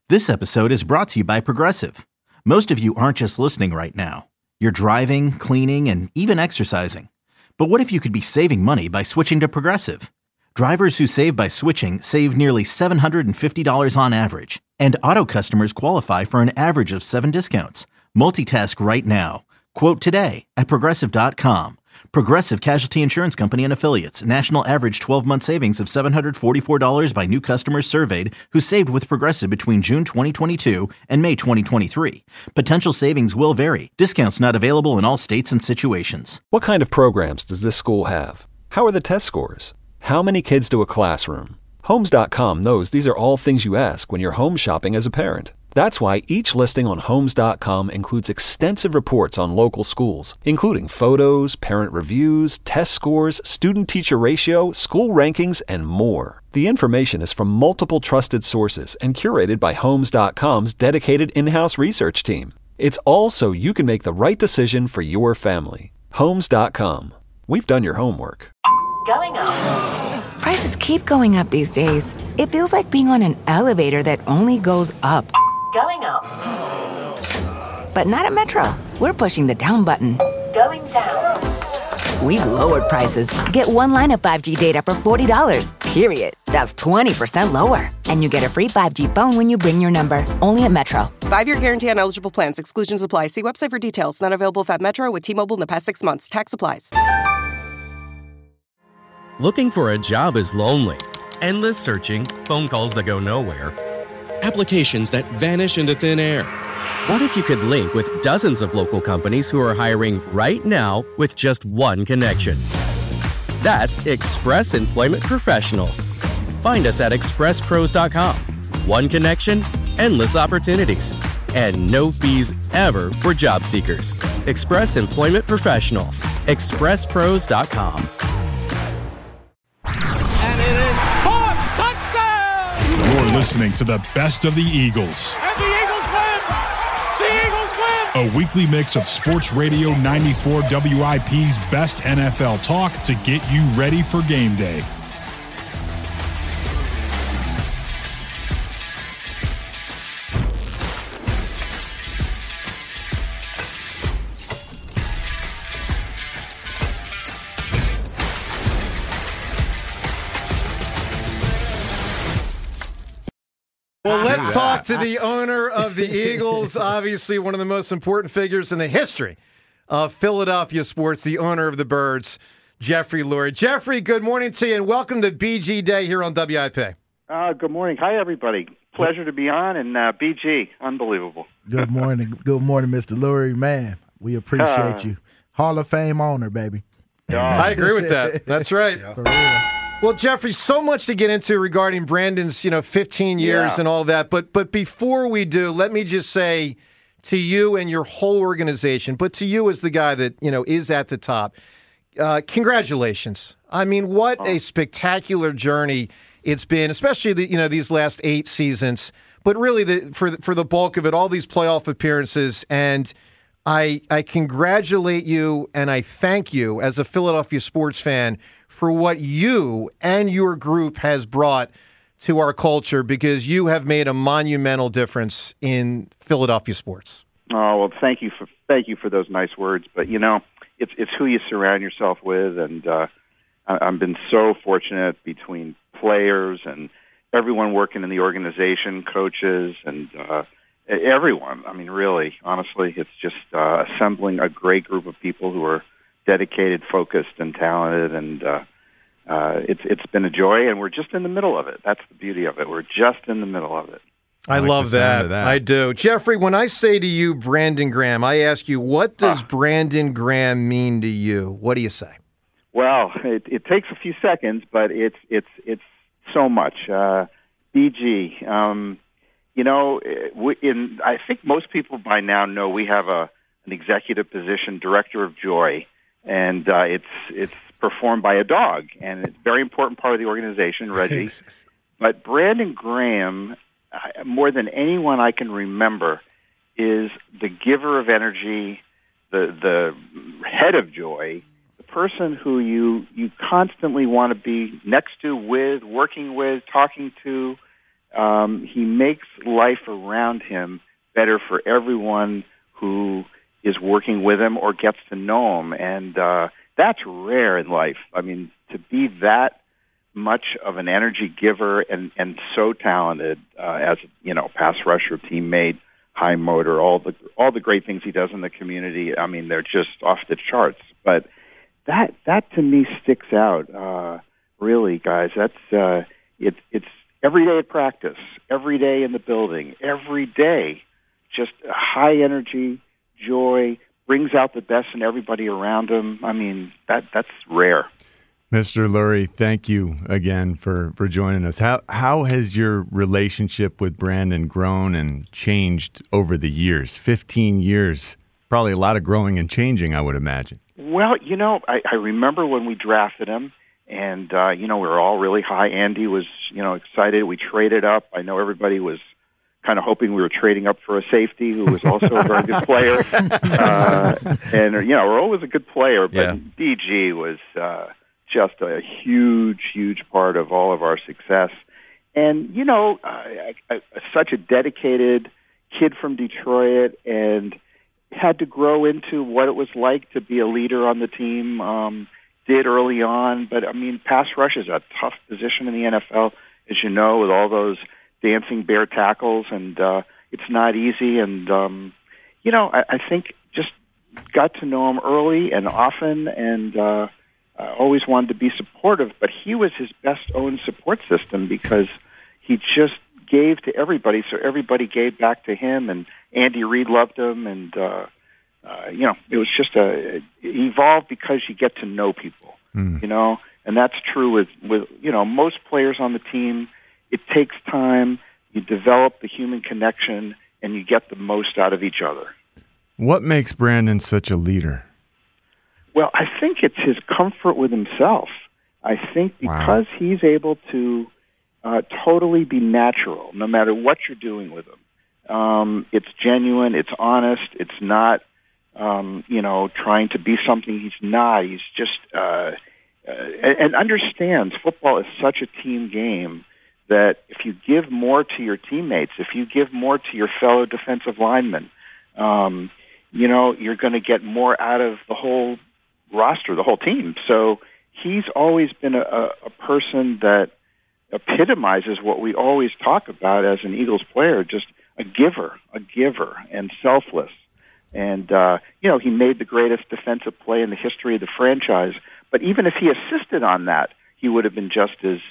This episode is brought to you by Progressive. Most of you aren't just listening right now. You're driving, cleaning, and even exercising. But what if you could be saving money by switching to Progressive? Drivers who save by switching save nearly $750 on average. And auto customers qualify for an average of 7 discounts. Multitask right now. Quote today at Progressive.com. Progressive Casualty Insurance Company and Affiliates. National average 12-month savings of $744 by new customers surveyed who saved with Progressive between June 2022 and May 2023. Potential savings will vary. Discounts not available in all states and situations. What kind of programs does this school have? How are the test scores? How many kids do a classroom? Homes.com knows these are all things you ask when you're home shopping as a parent. That's why each listing on Homes.com includes extensive reports on local schools, including photos, parent reviews, test scores, student-teacher ratio, school rankings, and more. The information is from multiple trusted sources and curated by Homes.com's dedicated in-house research team. It's all so you can make the right decision for your family. Homes.com. We've done your homework. Going up. Prices keep going up these days. It feels like being on an elevator that only goes up. Going up. But not at Metro. We're pushing the down button. Going down. We've lowered prices. Get one line of 5G data for $40, period. That's 20% lower. And you get a free 5G phone when you bring your number. Only at Metro. 5-year guarantee on eligible plans. Exclusions apply. See website for details. Not available at Metro with T-Mobile in the past 6 months. Tax applies. Looking for a job is lonely. Endless searching, phone calls that go nowhere, applications that vanish into thin air. What if you could link with dozens of local companies who are hiring right now with just one connection? That's Express Employment Professionals. Find us at expresspros.com. One connection, endless opportunities, and no fees ever for job seekers. Express Employment Professionals. expresspros.com. And it is caught. Touchdown! You're listening to the best of the Eagles. And the Eagles win! The Eagles win! A weekly mix of Sports Radio 94 WIP's best NFL talk to get you ready for game day. Well, let's talk to the owner of the Eagles, obviously one of the most important figures in the history of Philadelphia sports, the owner of the Birds, Jeffrey Lurie. Jeffrey, good morning to you, and welcome to BG Day here on WIP. Good morning. Hi, everybody. Pleasure to be on, and BG, unbelievable. Good morning. Good morning, Mr. Lurie. Man, we appreciate you. Hall of Fame owner, baby. I agree with that. That's right. For real. Well, Jeffrey, so much to get into regarding Brandon's, 15 years and all that. But before we do, let me just say to you and your whole organization, but to you as the guy that, is at the top, congratulations. I mean, what a spectacular journey it's been, especially these last 8 seasons, but really for the bulk of it, all these playoff appearances. And I congratulate you and I thank you as a Philadelphia sports fan for what you and your group has brought to our culture, because you have made a monumental difference in Philadelphia sports. Oh, well, thank you for those nice words. But it's who you surround yourself with, and I've been so fortunate between players and everyone working in the organization, coaches, and everyone. I mean, really, honestly, it's just assembling a great group of people who are dedicated, focused, and talented, and it's been a joy, and we're just in the middle of it. That's the beauty of it. We're just in the middle of it. I like love that. I do. Jeffrey, when I say to you Brandon Graham, I ask you, what does Brandon Graham mean to you? What do you say? Well, it takes a few seconds, but it's so much. BG, I think most people by now know we have an executive position, Director of Joy, and it's performed by a dog, and it's a very important part of the organization, Reggie. But Brandon Graham, more than anyone I can remember, is the giver of energy, the head of joy, the person who you constantly want to be next to, with, working with, talking to. he makes life around him better for everyone who is working with him or gets to know him. And that's rare in life. I mean, to be that much of an energy giver and so talented as, pass rusher, teammate, high motor, all the great things he does in the community. I mean, they're just off the charts. But that to me sticks out. Really, guys. That's it's every day at practice, every day in the building, every day, just high energy, joy, brings out the best in everybody around him. I mean, that's rare. Mr. Lurie, thank you again for joining us. How has your relationship with Brandon grown and changed over the years? 15 years, probably a lot of growing and changing, I would imagine. Well, I remember when we drafted him, and, we were all really high. Andy was, excited. We traded up. I know everybody was kind of hoping we were trading up for a safety who was also a very good player. And, Earl was a good player, but DG was just a huge, huge part of all of our success. And, such a dedicated kid from Detroit, and had to grow into what it was like to be a leader on the team, did early on. But, I mean, pass rush is a tough position in the NFL, as you know, with all those dancing bear tackles, and it's not easy. And, I think just got to know him early and often, and always wanted to be supportive. But he was his best own support system because he just gave to everybody, so everybody gave back to him, and Andy Reid loved him, and it was just evolved because you get to know people, and that's true with most players on the team. It takes time. You develop the human connection, and you get the most out of each other. What makes Brandon such a leader? Well, I think it's his comfort with himself. I think because he's able to totally be natural, no matter what you're doing with him. It's genuine. It's honest. It's not, trying to be something he's not. He's just and understands football is such a team game that if you give more to your teammates, if you give more to your fellow defensive linemen, you're going to get more out of the whole roster, the whole team. So he's always been a person that epitomizes what we always talk about as an Eagles player, just a giver, and selfless. And, he made the greatest defensive play in the history of the franchise. But even if he assisted on that, he would have been just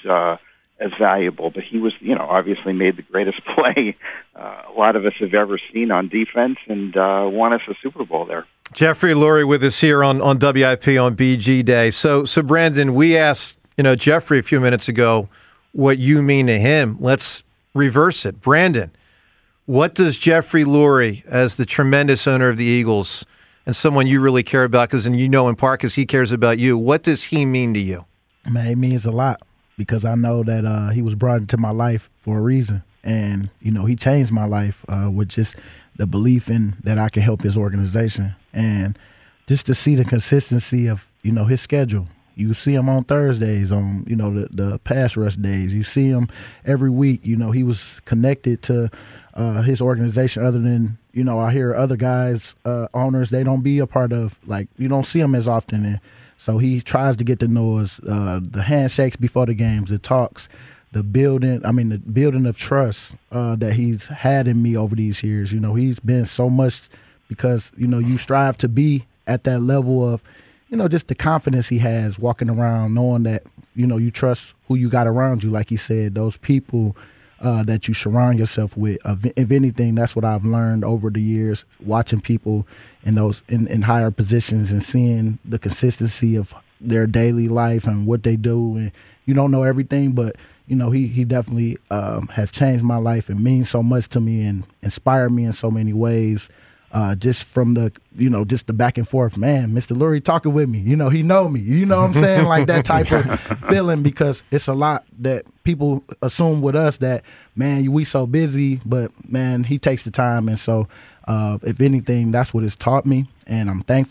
as valuable. But he was, obviously made the greatest play a lot of us have ever seen on defense, and won us a Super Bowl there. Jeffrey Lurie with us here on WIP on BG Day. So Brandon, we asked, Jeffrey a few minutes ago what you mean to him. Let's reverse it. Brandon, what does Jeffrey Lurie, as the tremendous owner of the Eagles and someone you really care about, and in part because he cares about you, what does he mean to you? Man, it means a lot because I know that he was brought into my life for a reason. And, he changed my life with just the belief in that I can help his organization. And just to see the consistency of, his schedule. You see him on Thursdays, on, the pass rush days. You see him every week. He was connected to his organization other than, I hear other guys, owners, they don't be a part of, you don't see him as often. And so he tries to get to know us, the handshakes before the games, the talks, the building of trust that he's had in me over these years. He's been so much because, you strive to be at that level of, just the confidence he has walking around, knowing that, you trust who you got around you. Like he said, those people that you surround yourself with. If anything, that's what I've learned over the years, watching people in higher positions and seeing the consistency of their daily life and what they do. And you don't know everything, but, he definitely has changed my life and means so much to me and inspired me in so many ways. Just from the, just the back and forth, man, Mr. Lurie talking with me, he know me, what I'm saying? Like that type of feeling, because it's a lot that people assume with us that, man, we so busy, but man, he takes the time. And so, if anything, that's what it's taught me. And I'm thankful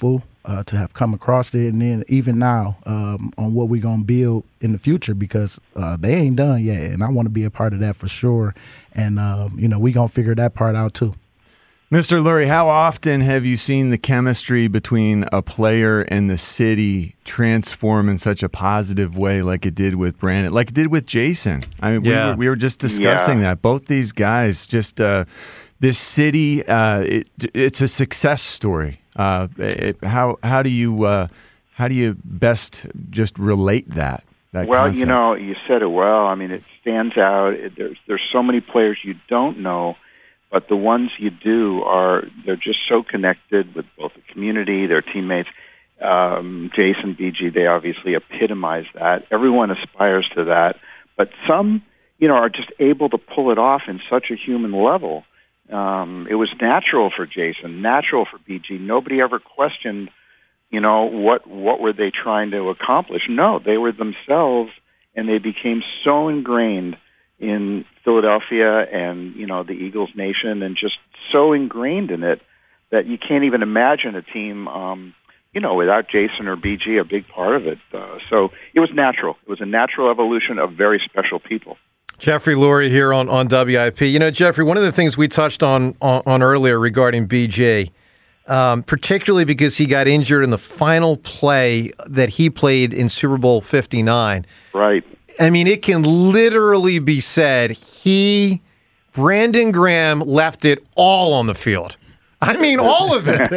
to have come across it, and then even now on what we're going to build in the future, because they ain't done yet, and I want to be a part of that for sure. And, we're going to figure that part out too. Mr. Lurie, how often have you seen the chemistry between a player and the city transform in such a positive way like it did with Brandon, like it did with Jason? I mean, we were just discussing that. Both these guys, just this city, it's a success story. How do you best just relate that well, concept? You said it well. I mean, it stands out. There's so many players you don't know, but the ones you do they're just so connected with both the community, their teammates. Jason, BG, they obviously epitomize that. Everyone aspires to that, but some, are just able to pull it off in such a human level. It was natural for Jason, natural for BG. Nobody ever questioned, what were they trying to accomplish? No, they were themselves, and they became so ingrained in Philadelphia and, the Eagles Nation, and just so ingrained in it that you can't even imagine a team, without Jason or BG, a big part of it. So it was natural. It was a natural evolution of very special people. Jeffrey Lurie here on WIP. Jeffrey, one of the things we touched on earlier regarding BJ, particularly because he got injured in the final play that he played in Super Bowl 59. Right. I mean, it can literally be said Brandon Graham left it all on the field. I mean, all of it.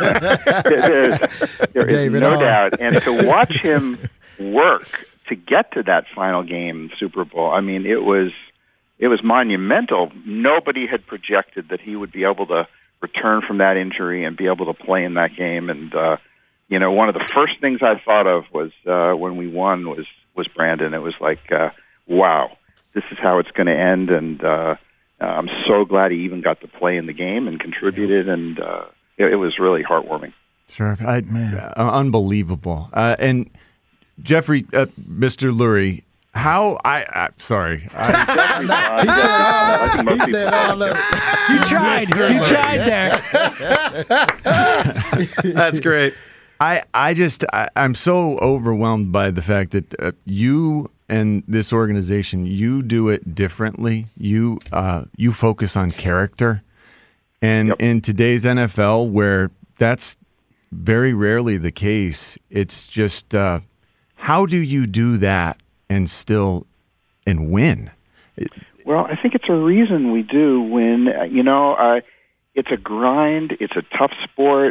There is no doubt. And to watch him work to get to that final game, Super Bowl, I mean, it was monumental. Nobody had projected that he would be able to return from that injury and be able to play in that game. And, one of the first things I thought of was when we won was Brandon. It was like, wow, this is how it's going to end. And I'm so glad he even got to play in the game and contributed. And it was really heartwarming. Sure. Unbelievable. And Jeffrey, Mr. Lurie, how sorry. He said all of it. You tried there. That's great. I'm so overwhelmed by the fact that you and this organization, you do it differently. You focus on character. And in today's NFL, where that's very rarely the case, it's just how do you do that and win? Well, I think it's a reason we do win. It's a grind. It's a tough sport.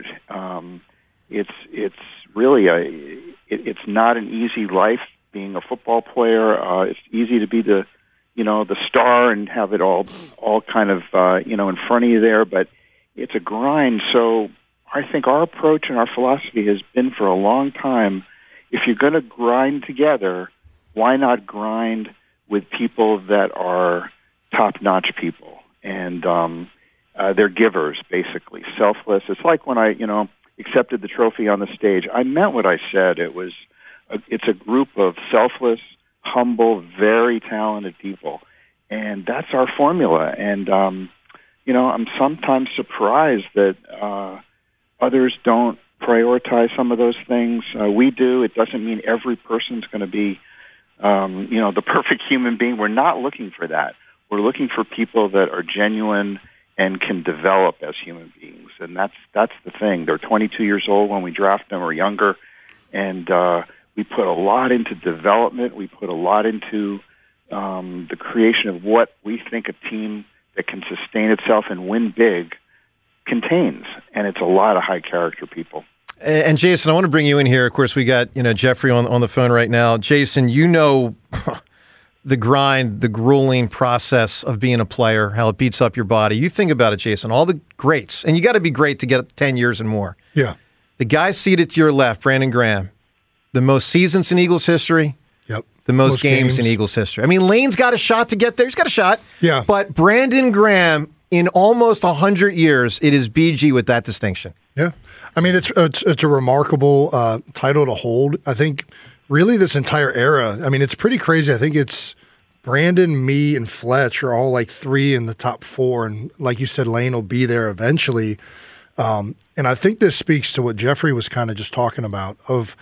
It's really it's not an easy life being a football player. It's easy to be the star and have it all kind of in front of you there, but it's a grind. So I think our approach and our philosophy has been for a long time, if you're going to grind together, why not grind with people that are top-notch people? And they're givers, basically, selfless. It's like when I, accepted the trophy on the stage. I meant what I said. It's a group of selfless, humble, very talented people. And that's our formula. And, I'm sometimes surprised that others don't prioritize some of those things. We do. It doesn't mean every person's going to be, the perfect human being. We're not looking for that. We're looking for people that are genuine and can develop as human beings. And that's the thing. They're 22 years old when we draft them, or younger. And we put a lot into development. We put a lot into the creation of what we think a team that can sustain itself and win big contains. And it's a lot of high-character people. And Jason, I want to bring you in here. Of course, we got Jeffrey on the phone right now. Jason, the grind, the grueling process of being a player, how it beats up your body. You think about it, Jason, all the greats, and you got to be great to get 10 years and more. Yeah. The guy seated to your left, Brandon Graham, the most seasons in Eagles history. Yep. The most games in Eagles history. I mean, Lane's got a shot to get there. He's got a shot. Yeah. But Brandon Graham, in almost 100 years, it is BG with that distinction. Yeah. I mean, it's a remarkable title to hold. I think really this entire era, I mean, it's pretty crazy. I think it's Brandon, me, and Fletch are all like 3 in the top 4. And like you said, Lane will be there eventually. And I think this speaks to what Jeffrey was kind of just talking about of,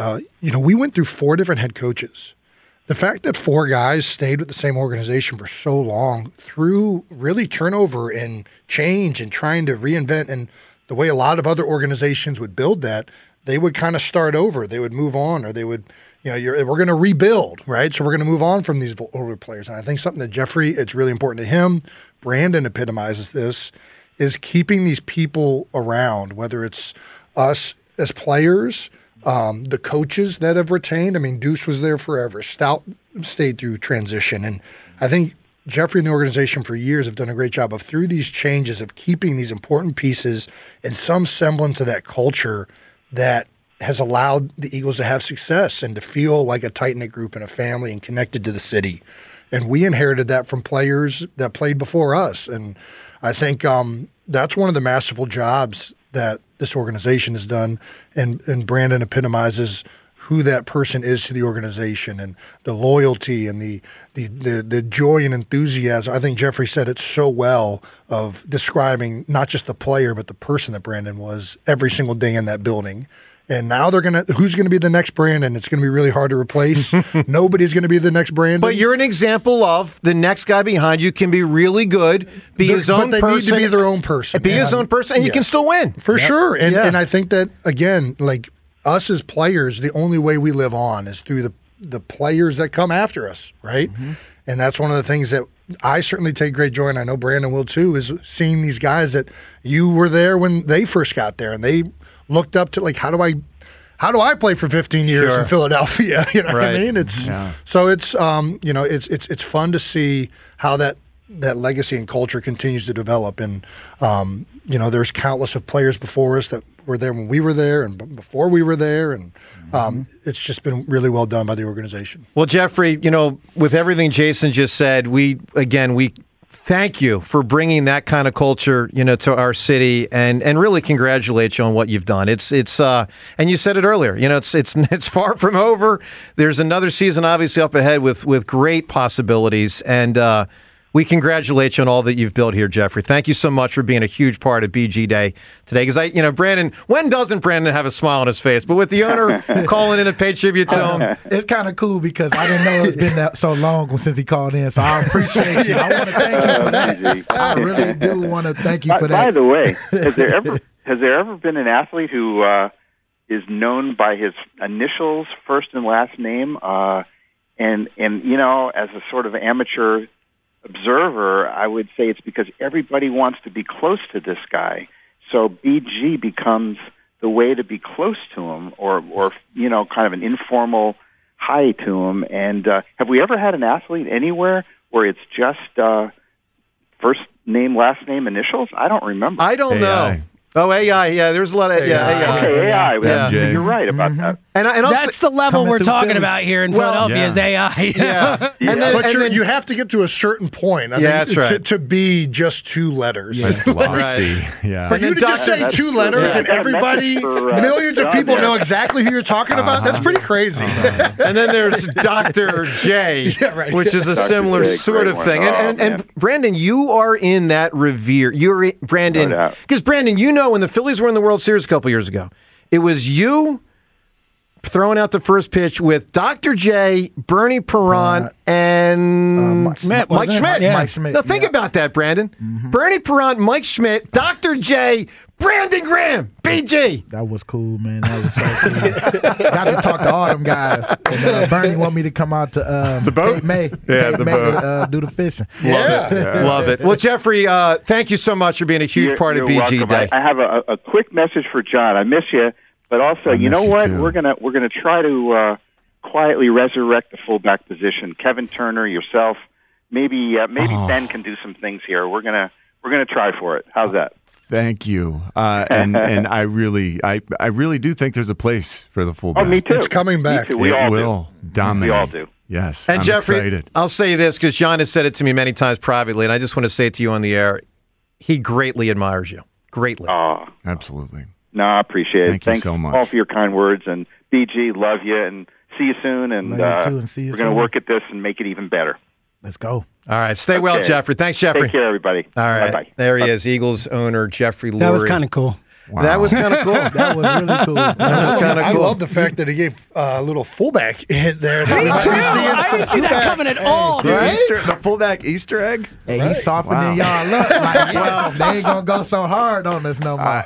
we went through 4 different head coaches. The fact that 4 guys stayed with the same organization for so long through really turnover and change and trying to reinvent, and the way a lot of other organizations would build that, they would kind of start over. They would move on, or they would, we're going to rebuild, right? So we're going to move on from these older players. And I think something that Jeffrey, it's really important to him, Brandon epitomizes this, is keeping these people around, whether it's us as players, the coaches that have retained. I mean, Deuce was there forever. Stout stayed through transition. And I think Jeffrey and the organization for years have done a great job of, through these changes, of keeping these important pieces and some semblance of that culture that has allowed the Eagles to have success and to feel like a tight-knit group and a family and connected to the city. And we inherited that from players that played before us. And I think that's one of the masterful jobs that this organization has done, and Brandon epitomizes who that person is to the organization and the loyalty and the joy and enthusiasm. I think Jeffrey said it so well of describing not just the player but the person that Brandon was every single day in that building. And now who's going to be the next Brandon? It's going to be really hard to replace. Nobody's going to be the next Brandon. But you're an example of the next guy behind you can be really good, be his own person. But they need to be their own person. Be his own person, and you can still win. For sure. And I think that, again, like us as players, the only way we live on is through the players that come after us, right? Mm-hmm. And that's one of the things that I certainly take great joy, and I know Brandon will too, is seeing these guys that you were there when they first got there, and they looked up to, like, how do I play for 15 years in Philadelphia? You know what I mean? So it's it's fun to see how that legacy and culture continues to develop. And there's countless of players before us that were there when we were there and before we were there, and it's just been really well done by the organization. Well, Jeffrey, with everything Jason just said, we thank you for bringing that kind of culture, to our city, and really congratulate you on what you've done. It's and you said it earlier, it's far from over. There's another season obviously up ahead with great possibilities, and we congratulate you on all that you've built here, Jeffrey. Thank you so much for being a huge part of BG Day today. Because Brandon, when doesn't Brandon have a smile on his face? But with the owner calling in to pay tribute to him, it's kind of cool because I didn't know it's been that so long since he called in. So I appreciate you. I want to thank you for that. I really do want to thank you for that. By the way, has there ever been an athlete who is known by his initials, first and last name, and as a sort of amateur observer, I would say it's because everybody wants to be close to this guy. So BG becomes the way to be close to him, or kind of an informal hi to him. And have we ever had an athlete anywhere where it's just first name, last name, initials? I don't remember. I don't know. Oh, AI. Yeah, there's a lot of AI. Okay, AI. You're right about that. And that's the level we're talking about here in Philadelphia is AI. Yeah. But you have to get to a certain point. I think, that's right. To be just 2 letters. That's lofty. Yeah. For you to just say 2 letters and everybody, millions of people know exactly who you're talking about, that's pretty crazy. And then there's Dr. J, which is a similar sort of thing. And Brandon, you are in that revere. You're Brandon, because Brandon, when the Phillies were in the World Series a couple years ago, it was you throwing out the first pitch with Dr. J, Bernie Perrant, and Mike Schmidt. Yeah. Mike Schmidt. Now think about that, Brandon. Mm-hmm. Bernie Perrant, Mike Schmidt, Dr. J, Brandon Graham, BG. That was cool, man. That was so cool. Got to talk to all them guys. And, Bernie want me to come out to the boat? May. Yeah, the boat. To do the fishing. Love it. Well, Jeffrey, thank you so much for being a huge part of BG welcome. Day. I have a quick message for John. I miss you. But also, you know what? We're gonna try to quietly resurrect the fullback position. Kevin Turner, yourself, maybe Ben can do some things here. We're gonna try for it. How's that? Thank you. And I really do think there's a place for the fullback. Oh, me too. It's coming back. Me too. We all will dominate. We all do. Yes. And I'm Jeffrey, excited. I'll say this because John has said it to me many times privately, and I just want to say it to you on the air. He greatly admires you. Greatly. Absolutely. No, I appreciate it. Thanks so much. All for your kind words. And BG, love you, and see you soon. And Love you too, and see you we're going to work at this and make it even better. Let's go. All right. Stay well, Jeffrey. Thanks, Jeffrey. Take care, everybody. All right. Bye-bye. There he is, Eagles owner Jeffrey Lurie. That was kind of cool. Wow. That was kind of cool. That was really cool. That was kind of I cool. love the fact that he gave a little fullback hit there. Me too. I didn't see that coming at all, dude. The fullback Easter egg? Hey, he's softening y'all up. Like, well, they ain't going to go so hard on us no more.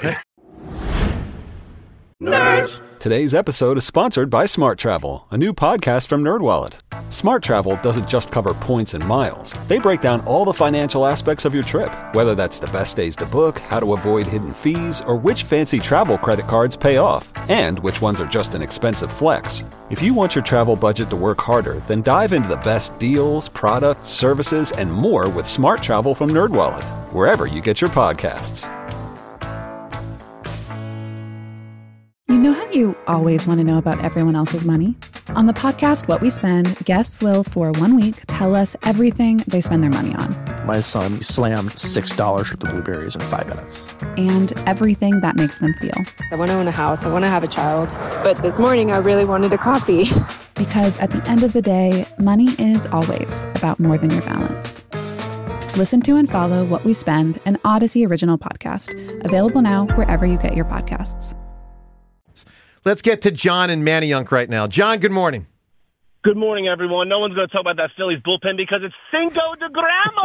Nerds! Today's episode is sponsored by Smart Travel, a new podcast from NerdWallet. Smart Travel doesn't just cover points and miles. They break down all the financial aspects of your trip, whether that's the best days to book, how to avoid hidden fees, or which fancy travel credit cards pay off, and which ones are just an expensive flex. If you want your travel budget to work harder, then dive into the best deals, products, services, and more with Smart Travel from NerdWallet, wherever you get your podcasts. You know how you always want to know about everyone else's money? On the podcast What We Spend, guests will, for 1 week, tell us everything they spend their money on. My son slammed $6 worth of blueberries in 5 minutes. And everything that makes them feel. I want to own a house. I want to have a child. But this morning, I really wanted a coffee. Because at the end of the day, money is always about more than your balance. Listen to and follow What We Spend, an Odyssey original podcast. Available now wherever you get your podcasts. Let's get to John and Manayunk right now. John, good morning. Good morning, everyone. No one's going to talk about that Phillies bullpen because it's Cinco de Gramo.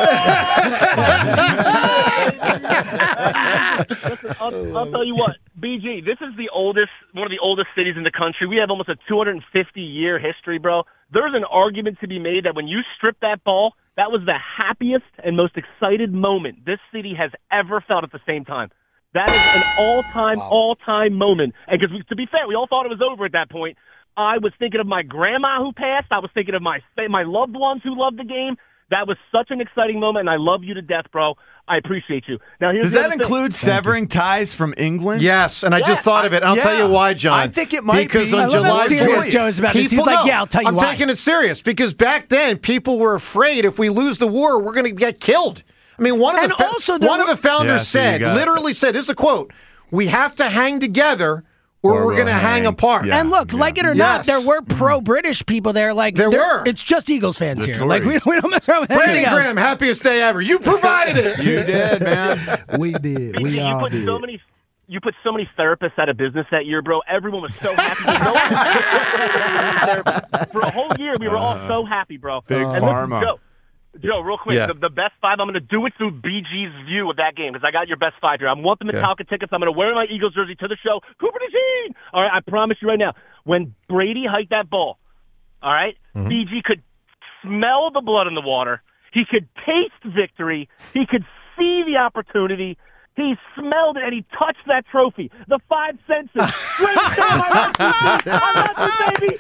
Listen, I'll tell you what, BG, this is one of the oldest cities in the country. We have almost a 250-year history, bro. There's an argument to be made that when you strip that ball, that was the happiest and most excited moment this city has ever felt at the same time. That is an all-time moment. And because, to be fair, we all thought it was over at that point. I was thinking of my grandma who passed. I was thinking of my loved ones who loved the game. That was such an exciting moment, and I love you to death, bro. I appreciate you. Now, Does that include severing ties from England? Yes, and I just thought of it. I'll tell you why, John. I think it might because be. on July 4th, Joe's about this. He's like, yeah, I'll tell you why. I'm taking it serious because back then people were afraid if we lose the war, we're going to get killed. I mean, one of the founders literally said, this is a quote, we have to hang together or we're going to hang apart. Yeah. And look, like it or not, there were pro-British people there. Like there were. It's just Eagles fans here. Like we don't mess around with anything else. Brandon Graham, happiest day ever. You provided it. You did, man. We did. We all did. You put so many therapists out of business that year, bro. Everyone was so happy. For a whole year, we were all so happy, bro. Big pharma. Joe, real quick, the best five, I'm going to do it through BG's view of that game because I got your best five here. I want the Metallica tickets. I'm going to wear my Eagles jersey to the show. Cooper DeJean! All right, I promise you right now, when Brady hiked that ball, all right, BG could smell the blood in the water. He could taste victory. He could see the opportunity. He smelled it, and he touched that trophy. The five senses. Straight down my right. I love you, baby.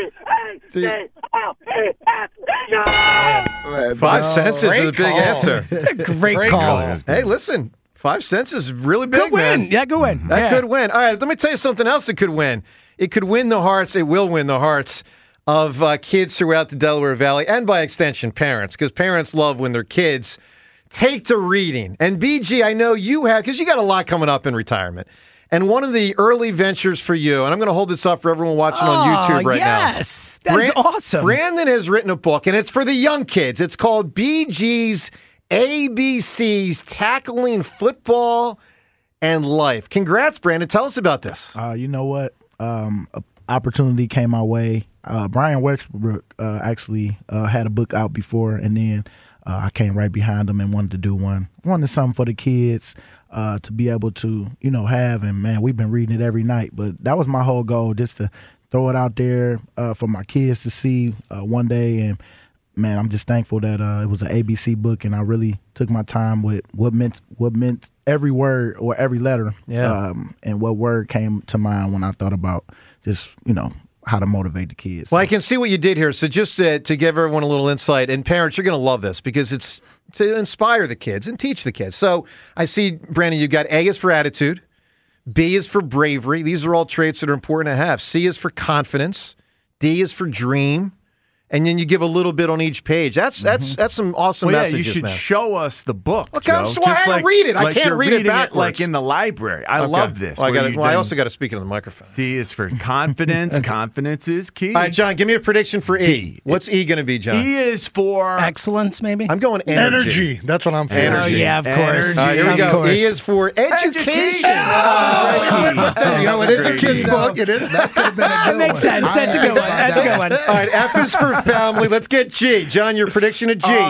E-A-G-L-E-S-E-O. Five senses is a big answer. It's a great call. Hey, listen, five senses is really big, Good win. man. Yeah, good win. That could win. All right, let me tell you something else that could win. It could win the hearts. It will win the hearts of kids throughout the Delaware Valley and, by extension, parents, because parents love when their kids take to reading. And BG, I know you have, because you got a lot coming up in retirement. And one of the early ventures for you, and I'm going to hold this up for everyone watching on YouTube right now. Yes, that's awesome. Brandon has written a book, and it's for the young kids. It's called BG's ABCs, Tackling Football and Life. Congrats, Brandon. Tell us about this. You know what? An opportunity came my way. Brian Westbrook actually had a book out before, and then I came right behind him and wanted to do one. Wanted something for the kids to be able to, have. And, man, we've been reading it every night. But that was my whole goal, just to throw it out there for my kids to see one day. And, man, I'm just thankful that it was an ABC book, and I really took my time with what meant every word or every letter. Yeah. And what word came to mind when I thought about just, how to motivate the kids. Well, I can see what you did here. So just to give everyone a little insight, and parents, you're going to love this because it's to inspire the kids and teach the kids. So I see, Brandon, you've got A is for attitude, B is for bravery. These are all traits that are important to have. C is for confidence, D is for dream, and then you give a little bit on each page. That's some awesome messages, you should man. show us the book. Okay, Joe. so I had to read it. I can't read it backwards. Like in the library. I love this. Well, I also got to speak into the microphone. C is for confidence. Confidence is key. All right, John, give me a prediction for E. What's E going to be, John? E is for excellence, maybe. I'm going energy. That's what I'm for. Energy. Oh, yeah, of course. All right, here we go. E is for education. It is a kid's book. It is. That could have been a good That makes sense. That's a good one. That's a good one. All right, F is for family. Let's get G. John, your prediction of G.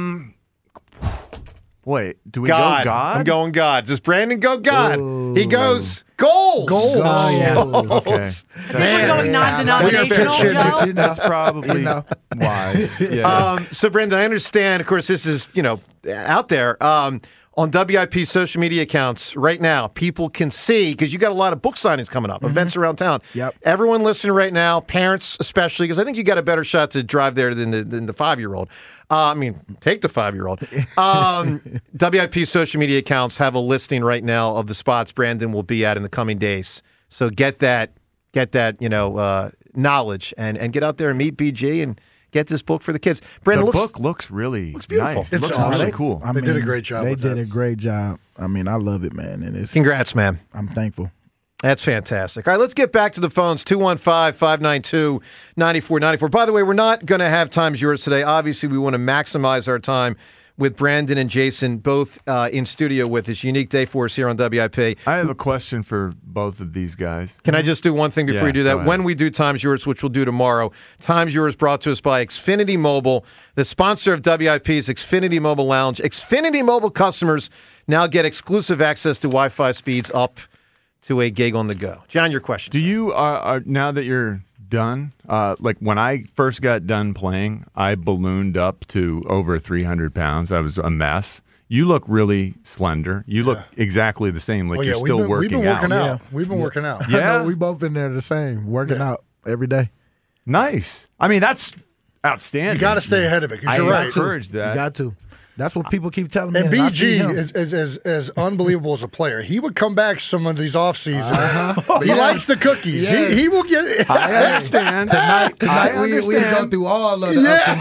Wait, do we God. go God? I'm going God. Does Brandon go God? Ooh. He goes goals. Goals. Oh, yeah. Okay. We're going non-denominational, Joe? That's probably wise. Yeah. So, Brandon, I understand, of course, this is, out there. On WIP social media accounts right now, people can see, because you got a lot of book signings coming up, events around town. Yep. Everyone listening right now, parents especially, because I think you got a better shot to drive there than the 5-year-old. Take the 5-year-old. WIP social media accounts have a listing right now of the spots Brandon will be at in the coming days. So get that knowledge and get out there and meet BG and get this book for the kids. Brandon, the book looks really beautiful. nice. It It's looks awesome. really cool. They did a great job. They did a great job. I love it, man. And it's Congrats, man. I'm thankful. That's fantastic. All right, let's get back to the phones, 215-592-9494. By the way, we're not going to have Time's Yours today. Obviously, we want to maximize our time with Brandon and Jason both in studio with us. Unique day for us here on WIP. I have a question for both of these guys. Can I just do one thing before you do that? When we do Time's Yours, which we'll do tomorrow, Time's Yours brought to us by Xfinity Mobile. The sponsor of WIP is Xfinity Mobile Lounge. Xfinity Mobile customers now get exclusive access to Wi-Fi speeds up to a gig on the go. John, your question. Do you, now that you're done, like when I first got done playing, I ballooned up to over 300 pounds. I was a mess. You look really slender. You look exactly the same. Like you're still working out. We've been working out. We've been working out. Yeah. We both been there the same, working out every day. Nice. That's outstanding. You got to stay ahead of it because you're right. I encourage that. You got to. That's what people keep telling me. And BG is as unbelievable as a player. He would come back some of these off seasons. He likes the cookies. Yeah. He will get. I understand. Tonight we go through all of the ups and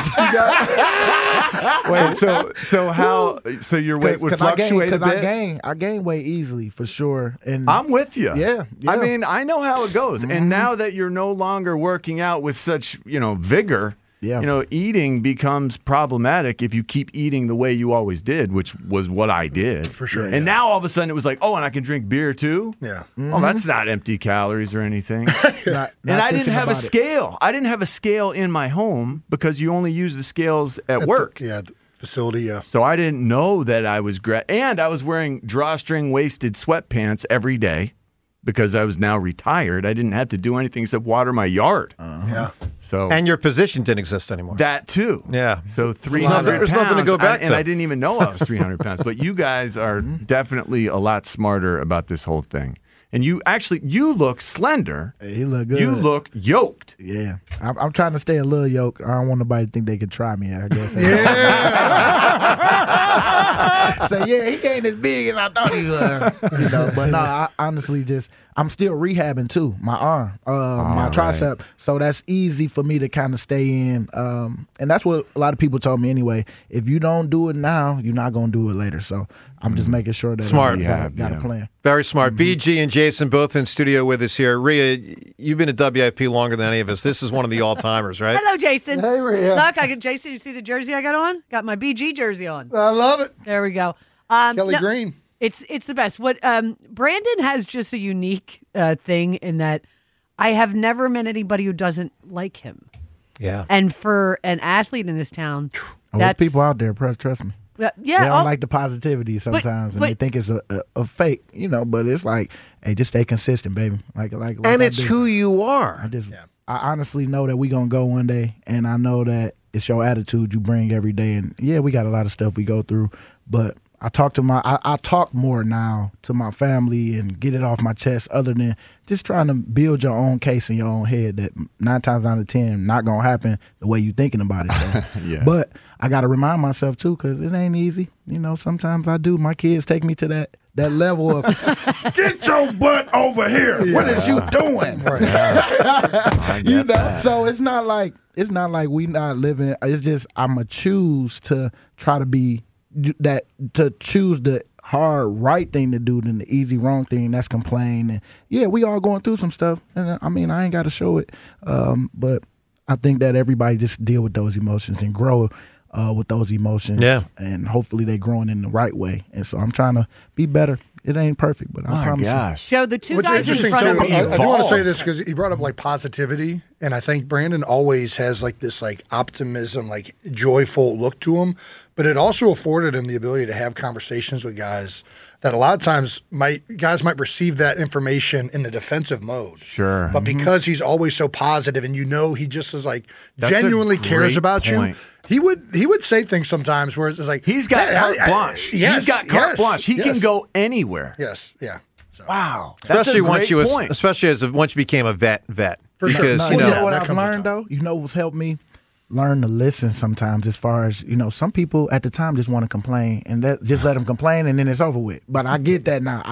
downs. Wait, so your weight would fluctuate a bit? I gain weight easily for sure. And I'm with you. Yeah. I know how it goes. Mm-hmm. And now that you're no longer working out with such vigor. Yeah. Eating becomes problematic if you keep eating the way you always did, which was what I did. For sure. And now all of a sudden it was like, and I can drink beer too? Yeah. Mm-hmm. Oh, that's not empty calories or anything. not and I didn't have a scale. I didn't have a scale in my home because you only use the scales at work. The facility, yeah. So I didn't know that I was and I was wearing drawstring waisted sweatpants every day because I was now retired. I didn't have to do anything except water my yard. Yeah. So and your position didn't exist anymore. That too. Yeah. So 300 pounds. There's nothing to go back to. And I didn't even know I was 300 pounds. But you guys are definitely a lot smarter about this whole thing. And you look slender. Hey, you look good. You look yoked. Yeah. I'm trying to stay a little yoked. I don't want nobody to think they can try me, I guess. Yeah. So, he ain't as big as I thought he was. But no, I honestly I'm still rehabbing too, my arm, my tricep. Right. So that's easy for me to kind of stay in. And that's what a lot of people told me anyway. If you don't do it now, you're not going to do it later. So I'm just making sure that smart. I got a plan. Very smart. BG and Jason both in studio with us here. Rhea, you've been at WIP longer than any of us. This is one of the all-timers, right? Hello, Jason. Hey, Rhea. Look, Jason, you see the jersey I got on? Got my BG jersey on. I love it. There we go. Kelly Green. It's the best. What Brandon has just a unique thing in that I have never met anybody who doesn't like him. Yeah. And for an athlete in this town, there's people out there, trust me. Yeah, they don't like the positivity sometimes, and they think it's a fake, But it's like, hey, just stay consistent, baby. Like and it's who you are. I honestly know that we gonna go one day, and I know that it's your attitude you bring every day. And we got a lot of stuff we go through, but I talk more now to my family and get it off my chest, other than just trying to build your own case in your own head that 9 times out of 10 not gonna happen the way you thinking about it. So. But I gotta remind myself too, because it ain't easy. Sometimes I do. My kids take me to that level of get your butt over here. Yeah. What is you doing? You know, so it's not like we not living. It's just I'ma choose to try to be that, to choose the hard right thing to do than the easy wrong thing. That's complain. And yeah, we all going through some stuff, and I mean I ain't got to show it, but I think that everybody just deal with those emotions and grow with those emotions. Yeah. And hopefully they growing in the right way. And so I'm trying to be better. It ain't perfect, but I promise you. Joe, the two What's guys in interesting, front of so me. I do want to say this because he brought up like positivity, and I think Brandon always has like this like optimism, like joyful look to him, but it also afforded him the ability to have conversations with guys that a lot of times guys might receive that information in a defensive mode. Sure. But because he's always so positive, and he just is like genuinely cares about you. He would say things sometimes where it's like he's got carte blanche. Yes, he's got carte blanche. He can go anywhere. Yes, yeah. So. Wow, especially once you became a vet. For sure. Because you know what I've learned though. You know what's helped me learn to listen sometimes. As far as some people at the time just want to complain, and just let them complain, and then it's over with. But I get that now.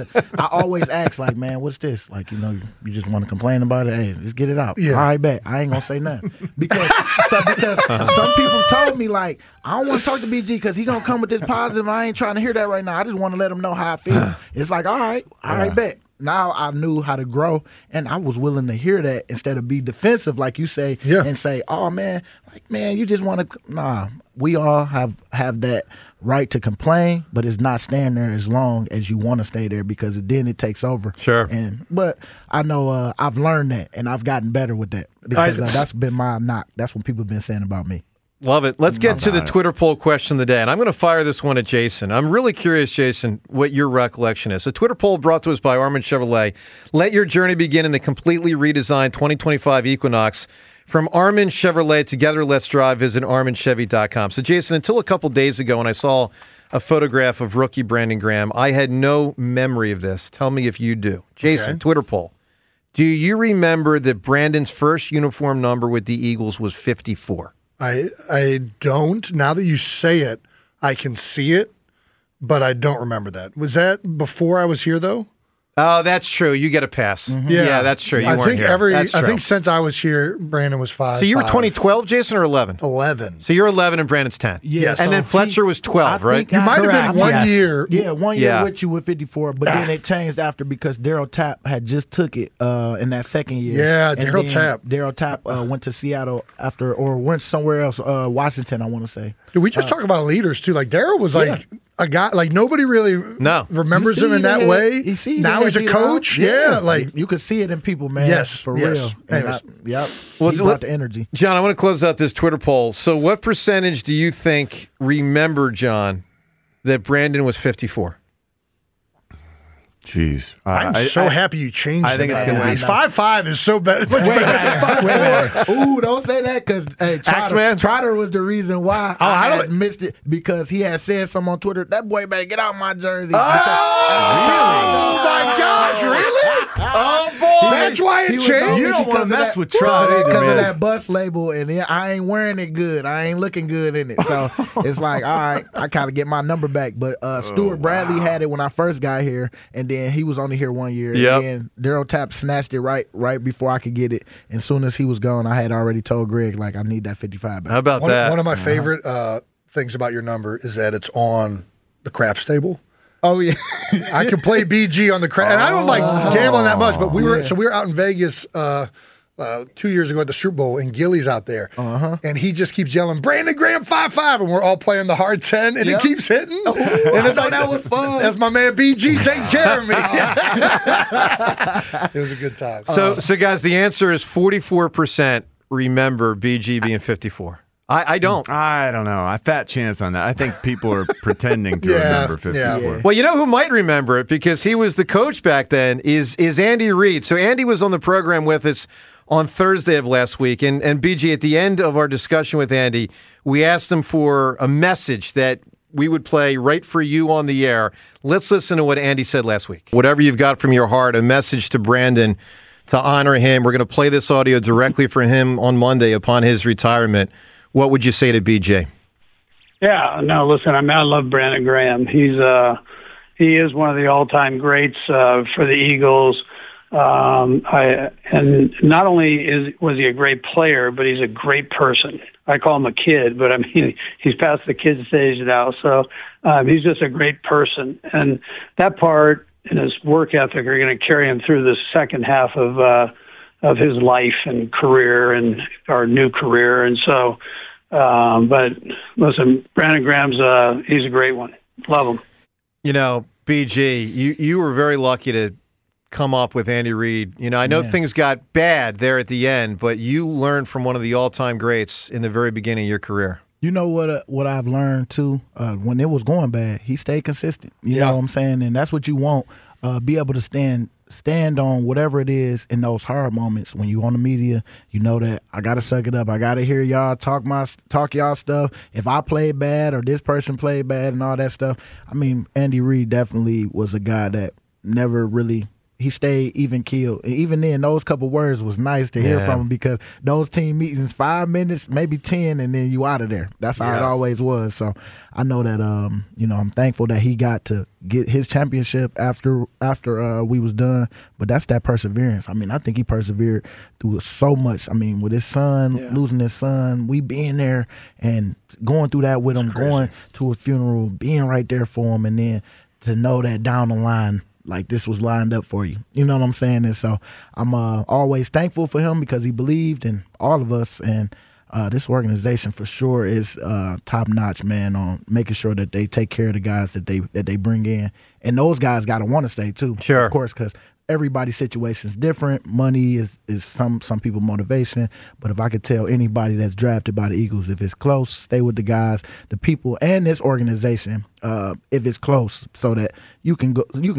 I always ask like, man, what's this? Like, you just want to complain about it. Hey, let's get it out. Yeah. All right, bet. I ain't gonna say nothing because some people told me like, I don't want to talk to BG because he gonna come with this positive. I ain't trying to hear that right now. I just want to let him know how I feel. It's like, all right, bet. Now I knew how to grow, and I was willing to hear that instead of be defensive, like you say, and say, "Oh man, you just want to." Nah, we all have that right to complain, but it's not staying there as long as you want to stay there because then it takes over. Sure. But I know I've learned that, and I've gotten better with that because that's been my knock. That's what people have been saying about me. Love it. Let's get to the Twitter poll question of the day, and I'm going to fire this one at Jason. I'm really curious, Jason, what your recollection is. A Twitter poll brought to us by Armin Chevrolet. Let your journey begin in the completely redesigned 2025 Equinox. From Armin Chevrolet, together let's drive, visit arminchevy.com. So, Jason, until a couple days ago when I saw a photograph of rookie Brandon Graham, I had no memory of this. Tell me if you do. Jason, Twitter poll. Do you remember that Brandon's first uniform number with the Eagles was 54? I don't. Now that you say it, I can see it, but I don't remember that. Was that before I was here, though? Oh, that's true. You get a pass. Mm-hmm. Yeah, that's true. You weren't here. I think since I was here, Brandon was 5. So you were 2012, Jason, or 11? 11. So you're 11 and Brandon's 10. Yes. And then Fletcher was 12, right? You might have been 1 year. Yeah, 1 year with you with 54, but then it changed after because Daryl Tapp had just took it in that second year. Yeah, Daryl Tapp. Daryl Tapp went to Seattle after, or went somewhere else, Washington, I want to say. Did we just talk about leaders, too? Like, Daryl was like a guy, like, nobody really remembers him in that way. Now he's a coach. Yeah, like you could see it in people, man. Yes, for real. Anyways. Well, he's got the energy. John, I want to close out this Twitter poll. So what percentage do you think remember, John, that Brandon was 54? Jeez. I'm so happy you changed it. I think it's going to be 5'5" is so better. Much better than 5'4". Ooh, don't say that because Trotter was the reason why I missed it because he had said something on Twitter. That boy better get out my jersey. Oh my gosh, really? Oh boy, that's why it changed. You don't want to mess with Trotter because of that bus label, and I ain't wearing it good. I ain't looking good in it. So it's like, all right, I kind of get my number back. But Stuart Bradley had it when I first got here, and then he was only here 1 year. Yep. And Daryl Tapp snatched it right before I could get it. And as soon as he was gone, I had already told Greg, like, I need that 55 back. How about that? One of my favorite things about your number is that it's on the craps table. Oh yeah, I can play BG on the craps, and I don't like gambling that much. But we were out in Vegas 2 years ago at the Super Bowl, and Gilly's out there, and he just keeps yelling, "Brandon Graham 5'5", and we're all playing the hard 10, and it keeps hitting. And it's like, that was fun. That's my man BG taking care of me. It was a good time. So guys, the answer is 44% remember BG being 54. I don't. I don't know. I fat chance on that. I think people are pretending to remember 54. Yeah. Well, you know who might remember it because he was the coach back then is Andy Reid. So Andy was on the program with us on Thursday of last week. And BG, at the end of our discussion with Andy, we asked him for a message that we would play right for you on the air. Let's listen to what Andy said last week. Whatever you've got from your heart, a message to Brandon to honor him. We're going to play this audio directly for him on Monday upon his retirement. What would you say to BJ? Yeah, no, listen, I love Brandon Graham. He's he is one of the all-time greats for the Eagles. And not only was he a great player, but he's a great person. I call him a kid, but I mean, he's past the kid stage now. So he's just a great person. And that part and his work ethic are going to carry him through the second half of his life and career and our new career. And so, but listen, Brandon Graham's, he's a great one. Love him. You know, BG, you were very lucky to come up with Andy Reid. You know, I know things got bad there at the end, but you learned from one of the all-time greats in the very beginning of your career. You know what I've learned too, when it was going bad, he stayed consistent. You know what I'm saying? And that's what you want, be able to stand on whatever it is in those hard moments when you on the media. You know that I got to suck it up. I got to hear y'all talk y'all stuff. If I play bad or this person played bad and all that stuff. I mean, Andy Reid definitely was a guy that never really – he stayed even keeled. Even then, those couple words was nice to hear from him because those team meetings, 5 minutes, maybe 10, and then you out of there. That's how it always was. So I know that, I'm thankful that he got to get his championship after we was done. But that's that perseverance. I mean, I think he persevered through so much. I mean, with his son, losing his son, we being there and going through that with him, going to his funeral, being right there for him, and then to know that down the line, like this was lined up for you. You know what I'm saying? And so I'm always thankful for him because he believed in all of us. And this organization for sure is top notch, man, on making sure that they take care of the guys that they bring in. And those guys got to want to stay too. Sure. Of course, because everybody's situation is different. Money is some people's motivation. But if I could tell anybody that's drafted by the Eagles, if it's close, stay with the guys, the people, and this organization. If it's close, so that you can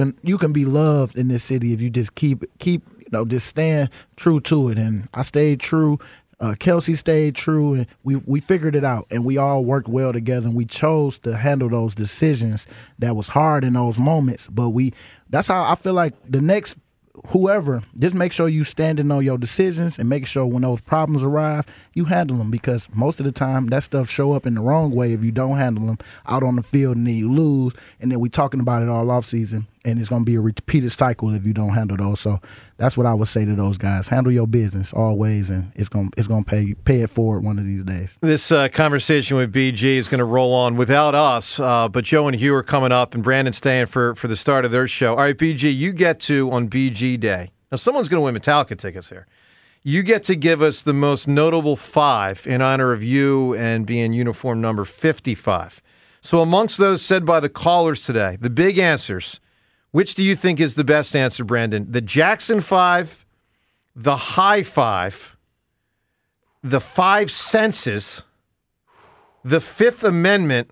be loved in this city if you just keep just stand true to it. And I stayed true. Kelsey stayed true, and we figured it out, and we all worked well together, and we chose to handle those decisions that was hard in those moments. But that's how I feel like the next whoever, just make sure you standing on your decisions and making sure when those problems arrive, you handle them, because most of the time that stuff show up in the wrong way if you don't handle them out on the field, and then you lose, and then we talking about it all off season, and it's going to be a repeated cycle if you don't handle those. So that's what I would say to those guys. Handle your business always, and it's going to pay it forward one of these days. This conversation with BG is going to roll on without us, but Joe and Hugh are coming up, and Brandon's staying for the start of their show. All right, BG, you get to, on BG Day, now someone's going to win Metallica tickets here. You get to give us the most notable 5 in honor of you and being uniform number 55. So amongst those said by the callers today, the big answers, which do you think is the best answer, Brandon? The Jackson 5, the High 5, the 5 senses, the Fifth Amendment,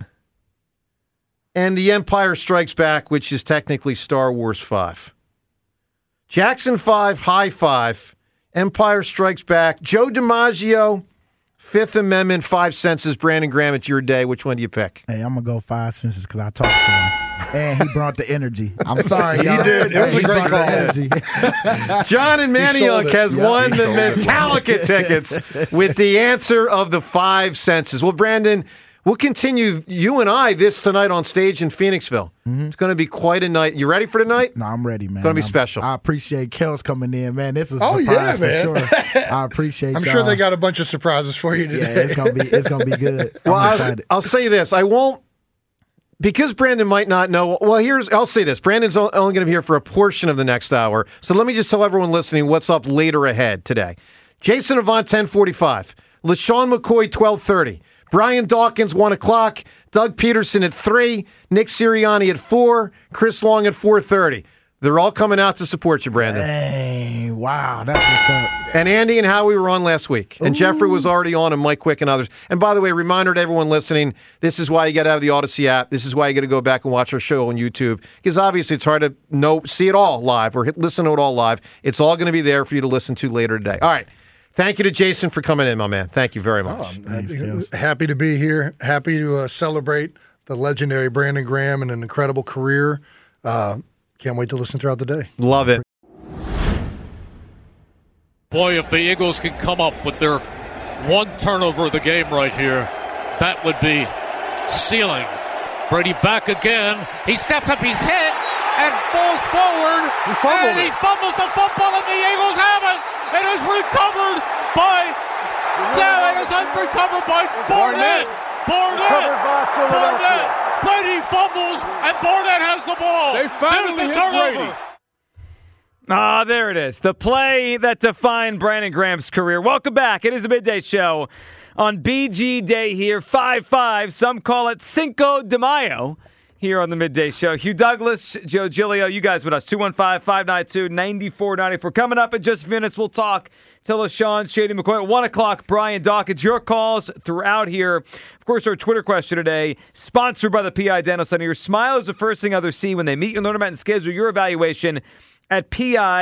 and the Empire Strikes Back, which is technically Star Wars 5. Jackson 5, High 5, Empire Strikes Back, Joe DiMaggio, Fifth Amendment, 5 senses. Brandon Graham, it's your day. Which one do you pick? Hey, I'm going to go 5 senses because I talked to him. And he brought the energy. I'm sorry, y'all. He did. It was a great call. John and Manioc has won the Metallica tickets with the answer of the 5 senses. Well, Brandon, we'll continue, you and I, this tonight on stage in Phoenixville. Mm-hmm. It's going to be quite a night. You ready for tonight? No, I'm ready, man. It's going to be special. I appreciate Kels coming in, man. This is a surprise for sure. I appreciate I'm sure they got a bunch of surprises for you today. Yeah, it's gonna be good. Well, I'll say this. I won't, because Brandon might not know. Well, I'll say this. Brandon's only going to be here for a portion of the next hour. So let me just tell everyone listening what's up later ahead today. Jason Avant, 10:45. LaShawn McCoy, 12:30. Brian Dawkins, 1 o'clock. Doug Peterson at 3. Nick Sirianni at 4. Chris Long at 4:30. They're all coming out to support you, Brandon. Hey, wow, that's what's up. And Andy and Howie were on last week. And Jeffrey was already on, and Mike Quick and others. And by the way, reminder to everyone listening, this is why you got to have the Odyssey app. This is why you got to go back and watch our show on YouTube. Because obviously it's hard to see it all live or listen to it all live. It's all going to be there for you to listen to later today. All right. Thank you to Jason for coming in, my man. Thank you very much. Happy to be here. Happy to celebrate the legendary Brandon Graham and an incredible career. Can't wait to listen throughout the day. Love it. Boy, if the Eagles can come up with their one turnover of the game right here, that would be sealing Brady back again. He steps up his head and falls forward. He fumbles the football, and the Eagles have it. It is recovered by Barnett. Brady fumbles, and Barnett has the ball. They finally hit Brady. Ah, there it is. The play that defined Brandon Graham's career. Welcome back. It is the Midday Show on BG Day here. 5-5. Some call it Cinco de Mayo here on the Midday Show. Hugh Douglas, Joe Giglio, you guys with us. 215-592-9494. Coming up in just minutes, we'll talk to LaShawn Shady McCoy. At 1 o'clock, Brian Dawkins. Your calls throughout here. Of course, our Twitter question today, sponsored by the PI Dental Center. Your smile is the first thing others see when they meet you, learn about and schedule your evaluation at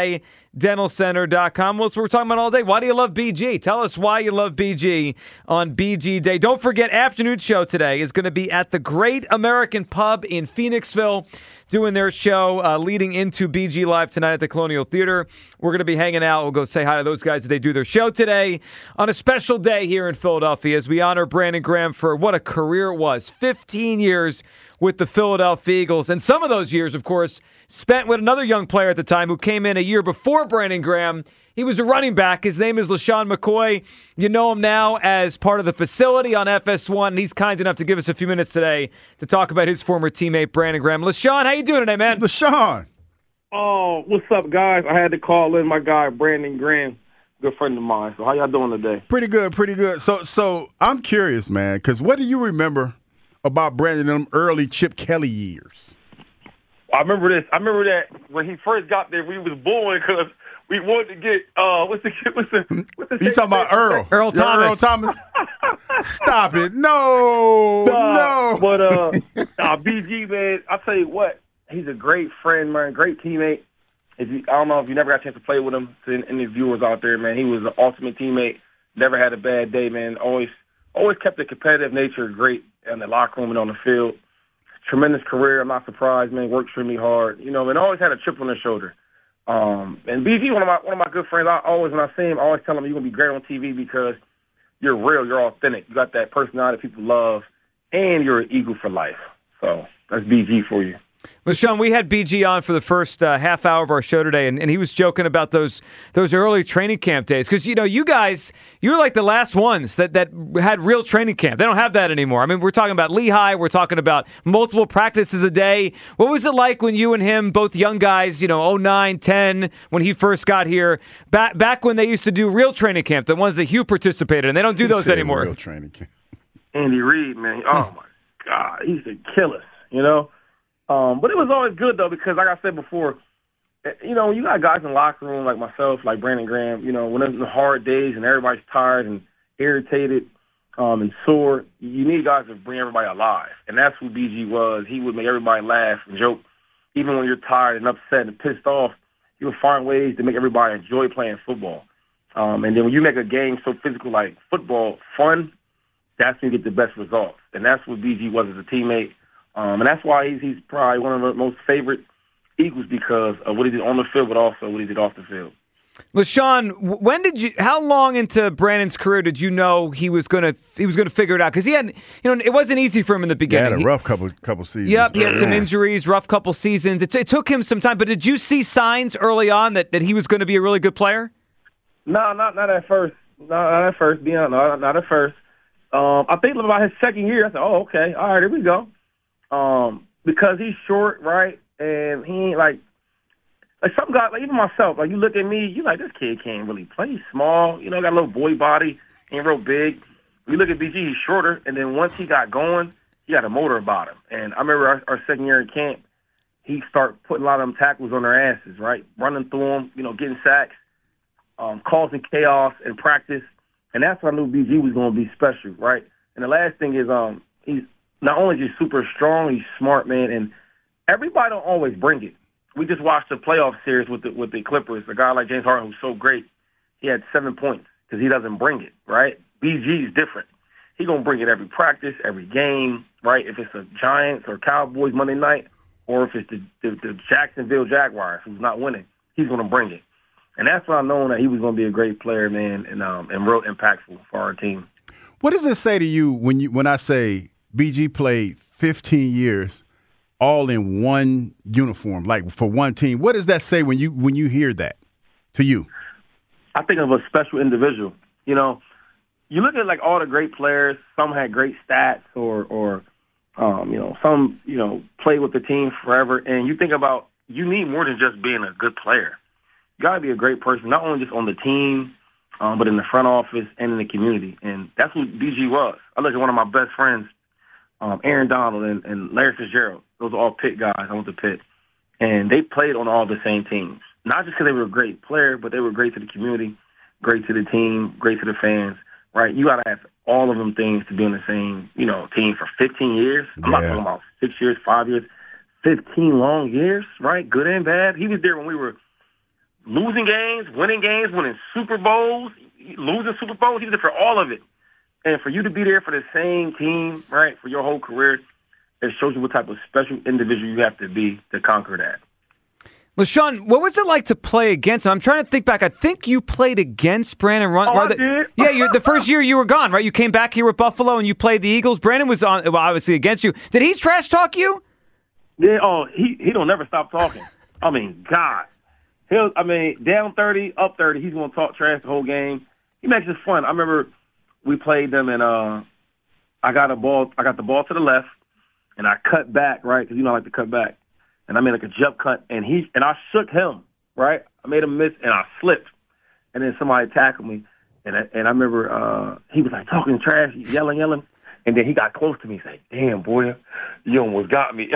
PIDentalCenter.com. Well, that's what we're talking about all day. Why do you love BG? Tell us why you love BG on BG Day. Don't forget, afternoon show today is going to be at the Great American Pub in Phoenixville, doing their show leading into BG Live tonight at the Colonial Theater. We're going to be hanging out. We'll go say hi to those guys as they do their show today on a special day here in Philadelphia as we honor Brandon Graham for what a career it was. 15 years with the Philadelphia Eagles. And some of those years, of course, spent with another young player at the time who came in a year before Brandon Graham. He was a running back. His name is LaShawn McCoy. You know him now as part of the facility on FS1, and he's kind enough to give us a few minutes today to talk about his former teammate, Brandon Graham. LaShawn, how you doing today, man? LaShawn. Oh, what's up, guys? I had to call in my guy, Brandon Graham, good friend of mine. So how y'all doing today? Pretty good, pretty good. So I'm curious, man, because what do you remember about Brandon in them early Chip Kelly years? I remember this. I remember that when he first got there, we was booing because we wanted to get what's the You talking about Earl? Earl Thomas. Earl Thomas. Stop it! No. But BG, man, I'll tell you what, he's a great friend, man, great teammate. I don't know if you never got a chance to play with him. To any viewers out there, man, he was an ultimate teammate. Never had a bad day, man. Always kept the competitive nature great in the locker room and on the field. Tremendous career. I'm not surprised, man. Worked extremely hard, and always had a chip on his shoulder. And BG, one of my good friends. When I see him, I always tell him you're gonna be great on TV because you're real, you're authentic, you got that personality people love, and you're an Eagle for life. So that's BG for you. LaShawn, we had BG on for the first half hour of our show today, and he was joking about those early training camp days. Because, you guys, you were like the last ones that had real training camp. They don't have that anymore. I mean, we're talking about Lehigh. We're talking about multiple practices a day. What was it like when you and him, both young guys, 09, 10, when he first got here, back when they used to do real training camp, the ones that Hugh participated in? They don't do those anymore. Real training camp. Andy Reid, man. Oh, my God. He used to kill us, But it was always good, though, because like I said before, you got guys in the locker room like myself, like Brandon Graham, when it's the hard days and everybody's tired and irritated and sore, you need guys to bring everybody alive. And that's who BG was. He would make everybody laugh and joke. Even when you're tired and upset and pissed off, he would find ways to make everybody enjoy playing football. And then when you make a game so physical like football fun, that's when you get the best results. And that's what BG was as a teammate. And that's why he's probably one of the most favorite Eagles because of what he did on the field, but also what he did off the field. LaShawn, how long into Brandon's career did you know he was going to figure it out? Because he had, it wasn't easy for him in the beginning. He had a rough couple seasons. Yep, he had some injuries, rough couple seasons. It took him some time, but did you see signs early on that he was going to be a really good player? No, not at first. Not at first. Not at first. I think about his second year, I said, "Oh, okay, all right, here we go." Because he's short, right, and he ain't like some guys, like even myself, like you look at me, you like, this kid can't really play. He's small, got a little boy body, ain't real big. You look at BG, he's shorter, and then once he got going, he got a motor about him. And I remember our second year in camp, he started putting a lot of them tackles on their asses, right, running through them, getting sacks, causing chaos in practice, and that's when I knew BG was going to be special, right? And the last thing is he's not only just super strong, he's smart, man, and everybody don't always bring it. We just watched the playoff series with the Clippers. A guy like James Harden, who's so great, he had 7 points because he doesn't bring it, right? BG is different. He's going to bring it every practice, every game, right? If it's a Giants or Cowboys Monday night, or if it's the Jacksonville Jaguars who's not winning, he's going to bring it. And that's when I know that he was going to be a great player, man, and real impactful for our team. What does it say to you when I say BG played 15 years all in one uniform, like for one team. What does that say when you hear that to you? I think of a special individual. You know, you look at like all the great players. Some had great stats, or some played with the team forever. And you think about, you need more than just being a good player. You got to be a great person, not only just on the team, but in the front office and in the community. And that's what BG was. I look at one of my best friends, Aaron Donald and Larry Fitzgerald. Those are all Pitt guys. I went to Pitt. And they played on all the same teams. Not just because they were a great player, but they were great to the community, great to the team, great to the fans, right? You got to have all of them things to be on the same, team for 15 years. I'm not talking about 6 years, 5 years, 15 long years, right? Good and bad. He was there when we were losing games, winning Super Bowls, losing Super Bowls. He was there for all of it. And for you to be there for the same team, right, for your whole career, it shows you what type of special individual you have to be to conquer that. LeSean, what was it like to play against him? I'm trying to think back. I think you played against Brandon. I did. Yeah, the first year you were gone, right? You came back here with Buffalo and you played the Eagles. Brandon was obviously against you. Did he trash talk you? Yeah. Oh, he don't never stop talking. I mean, God. Down 30, up 30, he's going to talk trash the whole game. He makes it fun. I remember we played them, and I got the ball to the left, and I cut back, right, because I like to cut back. And I made like a jump cut, and I shook him, right? I made him miss, and I slipped. And then somebody tackled me, and I remember he was like talking trash, yelling. And then he got close to me and said, "Damn, boy, you almost got me."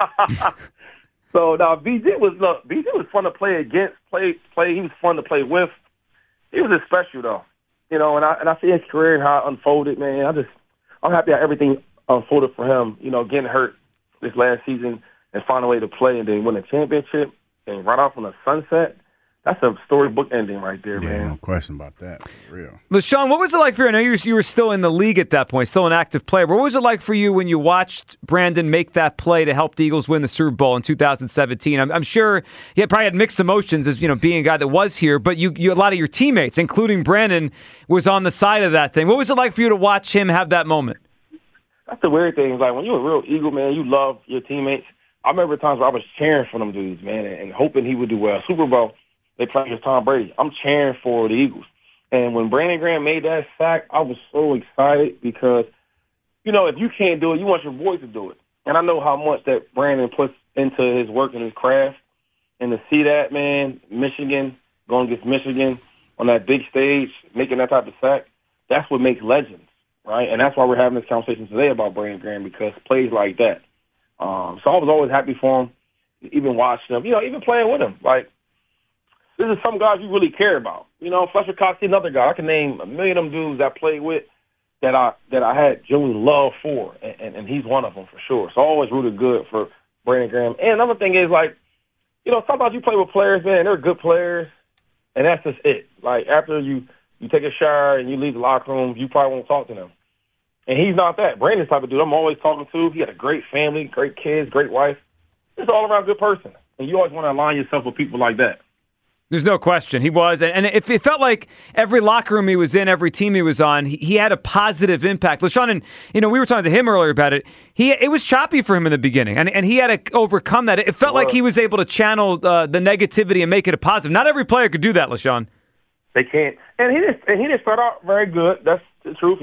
So now BG was fun to play against. He was fun to play with. He was just special though, and I see his career and how it unfolded. Man, I'm happy how everything unfolded for him. Getting hurt this last season and find a way to play and then win a championship and right off on the sunset. That's a storybook ending right there, man. Yeah, no question about that. For real. LeSean, what was it like for you? I know you were still in the league at that point, still an active player. But what was it like for you when you watched Brandon make that play to help the Eagles win the Super Bowl in 2017? I'm sure you probably had mixed emotions as being a guy that was here, but you a lot of your teammates, including Brandon, was on the side of that thing. What was it like for you to watch him have that moment? That's the weird thing. Like when you're a real Eagle, man, you love your teammates. I remember times where I was cheering for them dudes, man, and hoping he would do well. Super Bowl, they played against Tom Brady. I'm cheering for the Eagles. And when Brandon Graham made that sack, I was so excited because, if you can't do it, you want your boys to do it. And I know how much that Brandon puts into his work and his craft. And to see that, man, Michigan, going against Michigan on that big stage, making that type of sack, that's what makes legends, right? And that's why we're having this conversation today about Brandon Graham, because plays like that. So I was always happy for him, even watching him, even playing with him. Like, this is some guys you really care about. Fletcher Cox, another guy. I can name a million of them dudes I played with that I had genuine love for, and he's one of them for sure. So I always rooted good for Brandon Graham. And another thing is, like, sometimes you play with players, man, they're good players, and that's just it. Like, after you take a shower and you leave the locker room, you probably won't talk to them. And he's not that. Brandon's the type of dude I'm always talking to. He got a great family, great kids, great wife. He's an all-around good person. And you always want to align yourself with people like that. There's no question. He was. And it felt like every locker room he was in, every team he was on, he had a positive impact. LeSean, and we were talking to him earlier about it. It was choppy for him in the beginning, and he had to overcome that. It felt like he was able to channel the negativity and make it a positive. Not every player could do that, LeSean. They can't. And he didn't start out very good. That's the truth.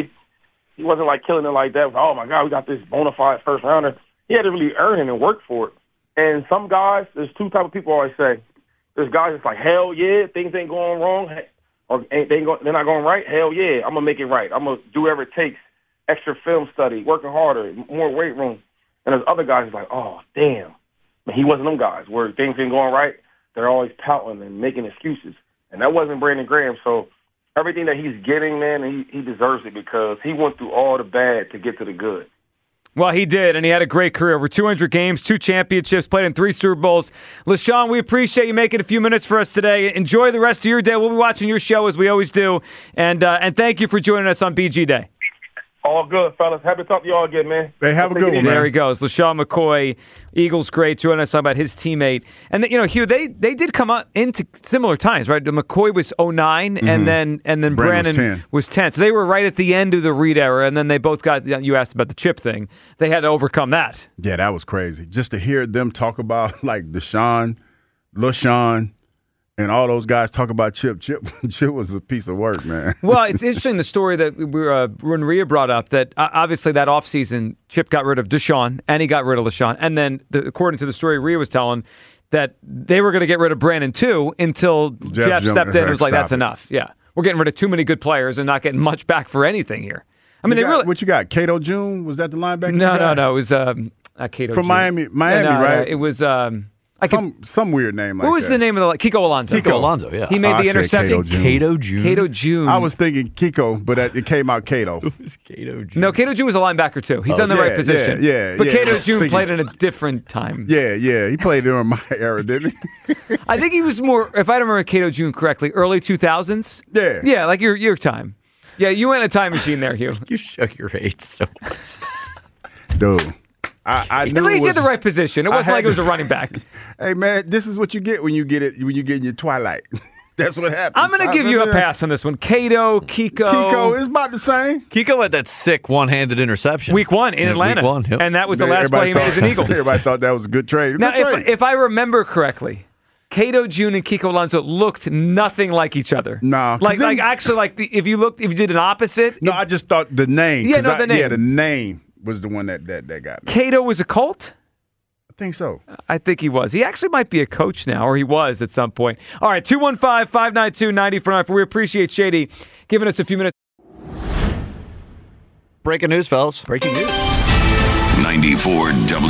He wasn't like killing it like that. Oh my God, we got this bona fide first rounder. He had to really earn it and work for it. And some guys, there's two type of people I always say. There's guys that's like, hell yeah, things ain't going wrong, or they're not going right. Hell yeah, I'm gonna make it right. I'm gonna do whatever it takes. Extra film study, working harder, more weight room. And there's other guys like, oh damn, but he wasn't them guys where things ain't going right. They're always pouting and making excuses, and that wasn't Brandon Graham. So everything that he's getting, man, he deserves it because he went through all the bad to get to the good. Well, he did, and he had a great career. Over 200 games, 2 championships, played in 3 Super Bowls. LeSean, we appreciate you making a few minutes for us today. Enjoy the rest of your day. We'll be watching your show as we always do. And thank you for joining us on BG Day. All good, fellas. Happy to talk to you all again, man. Hey, have a good one, man. There he goes. LaShawn McCoy, Eagles great, joining us about his teammate. And, Hugh, they did come up into similar times, right? McCoy was 09, and then Brandon was 10. So they were right at the end of the Reed era, and then they both got, you asked about the chip thing. They had to overcome that. Yeah, that was crazy. Just to hear them talk about, like, LaShawn, and all those guys talk about Chip. Chip was a piece of work, man. Well, it's interesting, the story that Rhea brought up, that obviously that offseason, Chip got rid of Deshaun, and he got rid of LaShawn. And then, according to the story Rhea was telling, that they were going to get rid of Brandon, too, until Jeff stepped in and was like, that's enough. Yeah, we're getting rid of too many good players and not getting much back for anything here. I mean, what you got? Cato June? Was that the linebacker? No. It was Cato from June. Miami, right? It was... some weird name like that. What was the name of the Kiko Alonso? Kiko Alonso, yeah. He made the interception. Cato June. I was thinking Kiko, but it came out Cato. It was Cato June. No, Cato June was a linebacker too. He's on the right position. Yeah. But Cato June played in a different time. Yeah. He played during my era, didn't he? I think he was more, if I remember Cato June correctly, early 2000s. Yeah. Yeah, like your time. Yeah, you went in a time machine there, Hugh. You show your age so much. Dude. I knew at least at the right position. It wasn't like it was a running back. Hey man, this is what you get when you get in your twilight. That's what happens. I'm going to give you a pass on this one. Cato, Kiko is about the same. Kiko had that sick one-handed interception. Week 1 in Atlanta. Week 1, yep. And that was the last play he made as an Eagle. Everybody thought that was a good trade. Now, if I remember correctly, Cato June and Kiko Alonso looked nothing like each other. No. If you did an opposite. No, I just thought the name. Yeah, the name. Yeah, the name was the one that got me. Cato was a Colt? I think so. I think he was. He actually might be a coach now, or he was at some point. All right, 215-592-9494. We appreciate Shady giving us a few minutes. Breaking news, fellas. Breaking news. 94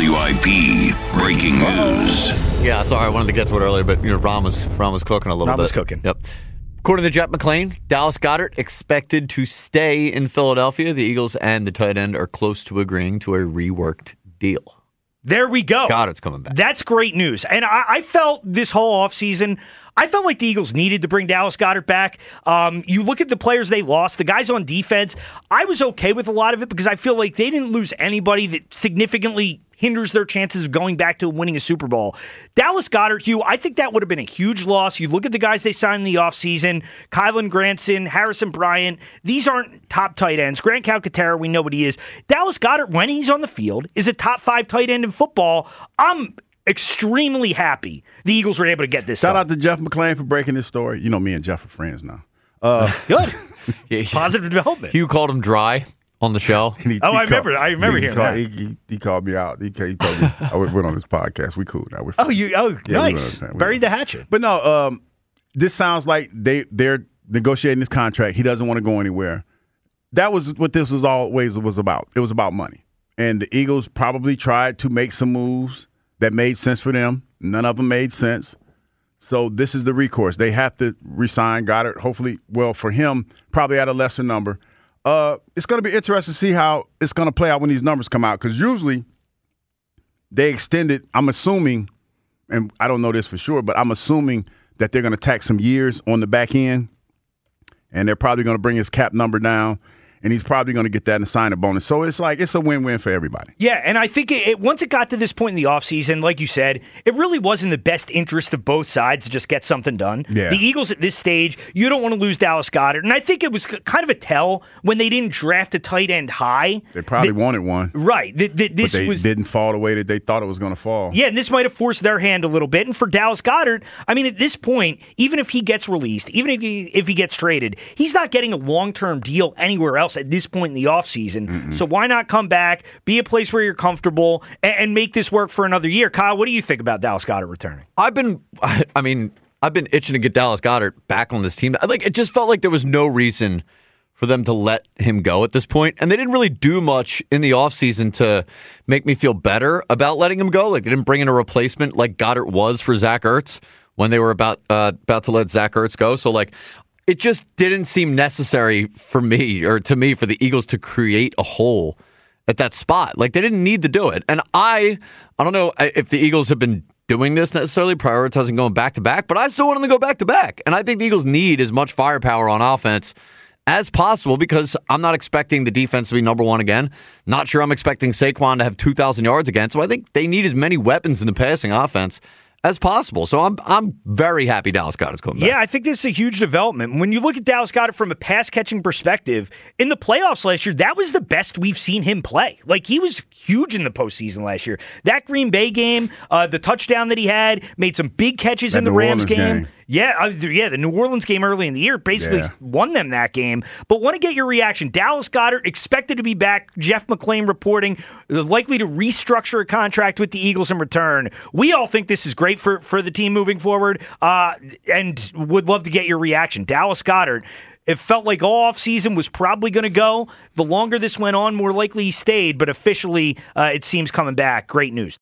WIP. Breaking news. Yeah, sorry, I wanted to get to it earlier, but Ron was cooking a little bit. Ron was cooking. Yep. According to Jeff McClain, Dallas Goedert expected to stay in Philadelphia. The Eagles and the tight end are close to agreeing to a reworked deal. There we go. Goedert's coming back. That's great news. And I felt this whole offseason, I felt like the Eagles needed to bring Dallas Goedert back. You look at the players they lost, the guys on defense, I was okay with a lot of it because I feel like they didn't lose anybody that significantly hinders their chances of going back to winning a Super Bowl. Dallas Goedert, Hugh, I think that would have been a huge loss. You look at the guys they signed in the offseason, Kylan Granson, Harrison Bryant. These aren't top tight ends. Grant Calcaterra, we know what he is. Dallas Goedert, when he's on the field, is a top 5 tight end in football. I'm extremely happy the Eagles were able to get this. Shout out to Jeff McClain for breaking this story. You know, me and Jeff are friends now. Good. Positive development. Hugh called him dry on the show. I remember hearing that. He called me out. He told me I went on his podcast. We cool now. Nice. Buried the hatchet. But no, this sounds like they're negotiating this contract. He doesn't want to go anywhere. That was what this was always was about. It was about money. And the Eagles probably tried to make some moves that made sense for them. None of them made sense. So this is the recourse. They have to re-sign Goedert, hopefully, well, for him, probably at a lesser number. It's going to be interesting to see how it's going to play out when these numbers come out, because usually they extended, I'm assuming, and I don't know this for sure, but I'm assuming that they're going to tack some years on the back end, and they're probably going to bring his cap number down, and he's probably going to get that in a sign-up bonus. So it's a win-win for everybody. Yeah, and I think once it got to this point in the offseason, like you said, it really was in the best interest of both sides to just get something done. Yeah. The Eagles at this stage, you don't want to lose Dallas Goedert. And I think it was kind of a tell when they didn't draft a tight end high. They probably wanted one. Right. But they didn't fall the way that they thought it was going to fall. Yeah, and this might have forced their hand a little bit. And for Dallas Goedert, I mean, at this point, even if he gets released, even if he gets traded, he's not getting a long-term deal anywhere else at this point in the offseason. Mm-mm. So why not come back, be a place where you're comfortable, and make this work for another year? Kyle, what do you think about Dallas Goedert returning? I've been itching to get Dallas Goedert back on this team. It just felt like there was no reason for them to let him go at this point. And they didn't really do much in the offseason to make me feel better about letting him go. Like, they didn't bring in a replacement like Goedert was for Zach Ertz when they were about to let Zach Ertz go. So, it just didn't seem necessary for me for the Eagles to create a hole at that spot. They didn't need to do it. And I don't know if the Eagles have been doing this necessarily, prioritizing going back-to-back, but I still want them to go back-to-back. And I think the Eagles need as much firepower on offense as possible because I'm not expecting the defense to be number one again. Not sure I'm expecting Saquon to have 2,000 yards again. So I think they need as many weapons in the passing offense as possible. So I'm very happy Dallas Goedert's coming back. Yeah, I think this is a huge development. When you look at Dallas Goedert from a pass-catching perspective, in the playoffs last year, that was the best we've seen him play. Like, he was huge in the postseason last year. That Green Bay game, the touchdown that he had, made some big catches in the Rams game. Yeah, the New Orleans game early in the year basically won them that game. But want to get your reaction. Dallas Goedert expected to be back. Jeff McClain reporting likely to restructure a contract with the Eagles in return. We all think this is great for the team moving forward and would love to get your reaction. Dallas Goedert, it felt like all offseason was probably going to go. The longer this went on, more likely he stayed, but officially it seems coming back. Great news.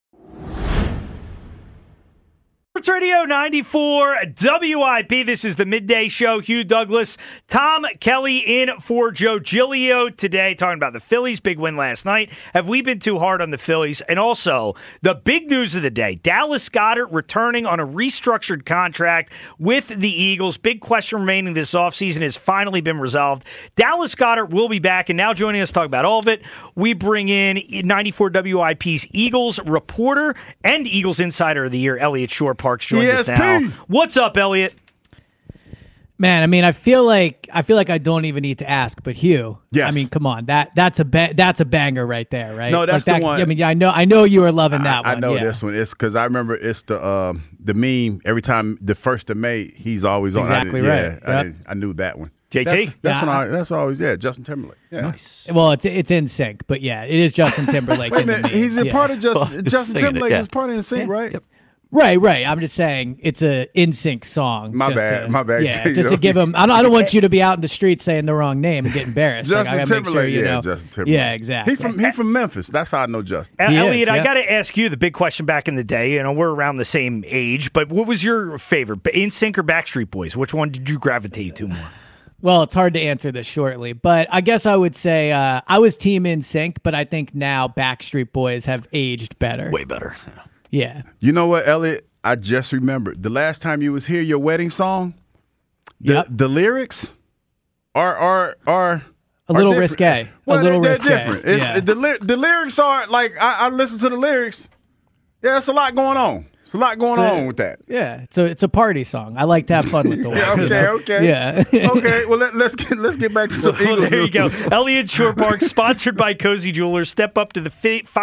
Sports Radio 94 WIP. This is the midday show. Hugh Douglas, Tom Kelly in for Joe Giglio today, talking about the Phillies. Big win last night. Have we been too hard on the Phillies? And also, the big news of the day, Dallas Goedert returning on a restructured contract with the Eagles. Big question remaining this offseason has finally been resolved. Dallas Goedert will be back, and now joining us to talk about all of it, we bring in 94 WIP's Eagles reporter and Eagles Insider of the Year, Elliot Shore-Parks, joins us now. What's up, Elliot? Man, I mean, I feel like I don't even need to ask, but Hugh, I mean, come on, that's a banger right there, right? No, that's like the one. I mean, I know you were loving that one. I know this one. It's because I remember it's the meme every time the 1st of May he's always on. Exactly right. I knew that one. JT, that's always Justin Timberlake. Yeah. Nice. Well, it's in sync, but yeah, it is Justin Timberlake. Wait a minute, he's a part of Justin Timberlake is part of in sync, right? Yep. Right. I'm just saying it's a in-sync song. My bad. Yeah, just to give him. I don't want you to be out in the street saying the wrong name and get embarrassed. Justin Timberlake, Justin Timberlake. Yeah, exactly. He from Memphis. That's how I know Justin. Elliot, I got to ask you the big question. Back in the day, we're around the same age, but what was your favorite, NSYNC or Backstreet Boys? Which one did you gravitate to more? Well, it's hard to answer this shortly, but I guess I would say I was Team NSYNC, but I think now Backstreet Boys have aged better. Way better. Yeah. You know what, Elliot? I just remembered the last time you was here, your wedding song. The lyrics are a little different. Risque. Well, a little they're risque. Different. The lyrics are like I listen to the lyrics. Yeah, it's a lot going on. It's a lot going on with that. Yeah, it's a party song. I like to have fun with the wife. Okay. Yeah. Okay. Well, let's get back to some Eagles. There you go. Elliot Shore-Parks, sponsored by Cozy Jewelers. Step up to the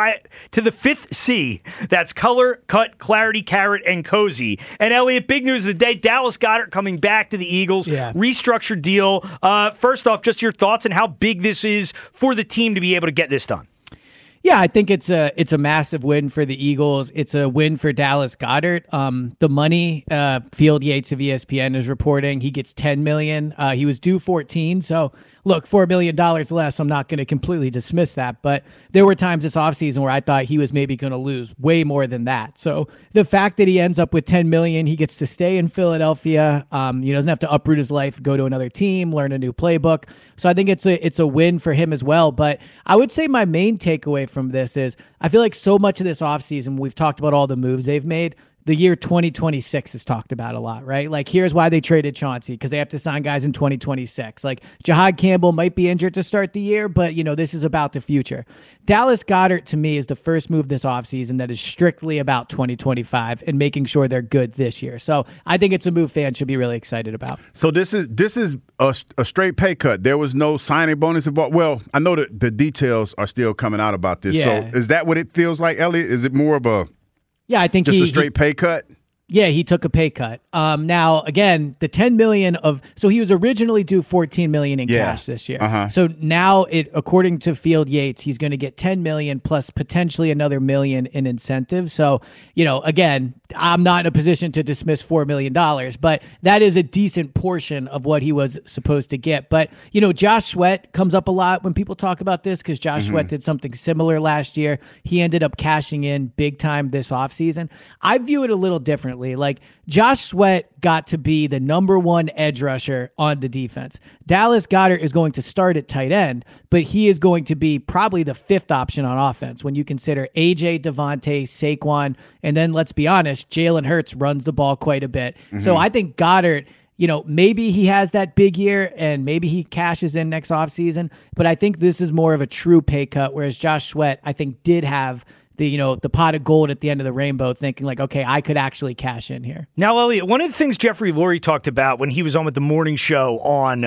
fifth C. That's color, cut, clarity, carrot, and cozy. And Elliot, big news of the day: Dallas Goedert coming back to the Eagles. Yeah. Restructured deal. First off, just your thoughts on how big this is for the team to be able to get this done. Yeah, I think it's a massive win for the Eagles. It's a win for Dallas Goedert. The money, Field Yates of ESPN is reporting he gets $10 million. He was due 14. So look, $4 million less. I'm not going to completely dismiss that, but there were times this offseason where I thought he was maybe going to lose way more than that. So the fact that he ends up with $10 million, he gets to stay in Philadelphia. He doesn't have to uproot his life, go to another team, learn a new playbook. So I think it's a win for him as well. But I would say my main takeaway from this is I feel like so much of this offseason, we've talked about all the moves they've made. The year 2026 is talked about a lot, right? Like, here's why they traded Chauncey, because they have to sign guys in 2026. Like, Jahad Campbell might be injured to start the year, but, this is about the future. Dallas Goedert, to me, is the first move this offseason that is strictly about 2025 and making sure they're good this year. So I think it's a move fans should be really excited about. So this is a straight pay cut. There was no signing bonus involved. Well, I know that the details are still coming out about this. Yeah. So is that what it feels like, Elliot? Is it more of a I think just a straight pay cut? Yeah, he took a pay cut. Now, again, the $10 million so he was originally due $14 million in cash this year. Uh-huh. So now, according to Field Yates, he's going to get $10 million plus potentially another $1 million in incentives. So, again, I'm not in a position to dismiss $4 million, but that is a decent portion of what he was supposed to get. But, Josh Sweat comes up a lot when people talk about this because Josh Sweat did something similar last year. He ended up cashing in big time this offseason. I view it a little differently. Like, Josh Sweat got to be the number one edge rusher on the defense. Dallas Goedert is going to start at tight end, but he is going to be probably the fifth option on offense when you consider AJ, Devontae, Saquon, and then let's be honest, Jalen Hurts runs the ball quite a bit. So I think Goedert maybe he has that big year and maybe he cashes in next offseason. But I think this is more of a true pay cut, whereas Josh Sweat, I think, did have the pot of gold at the end of the rainbow, thinking like, okay, I could actually cash in here. Now, Elliot, one of the things Jeffrey Lurie talked about when he was on with the morning show on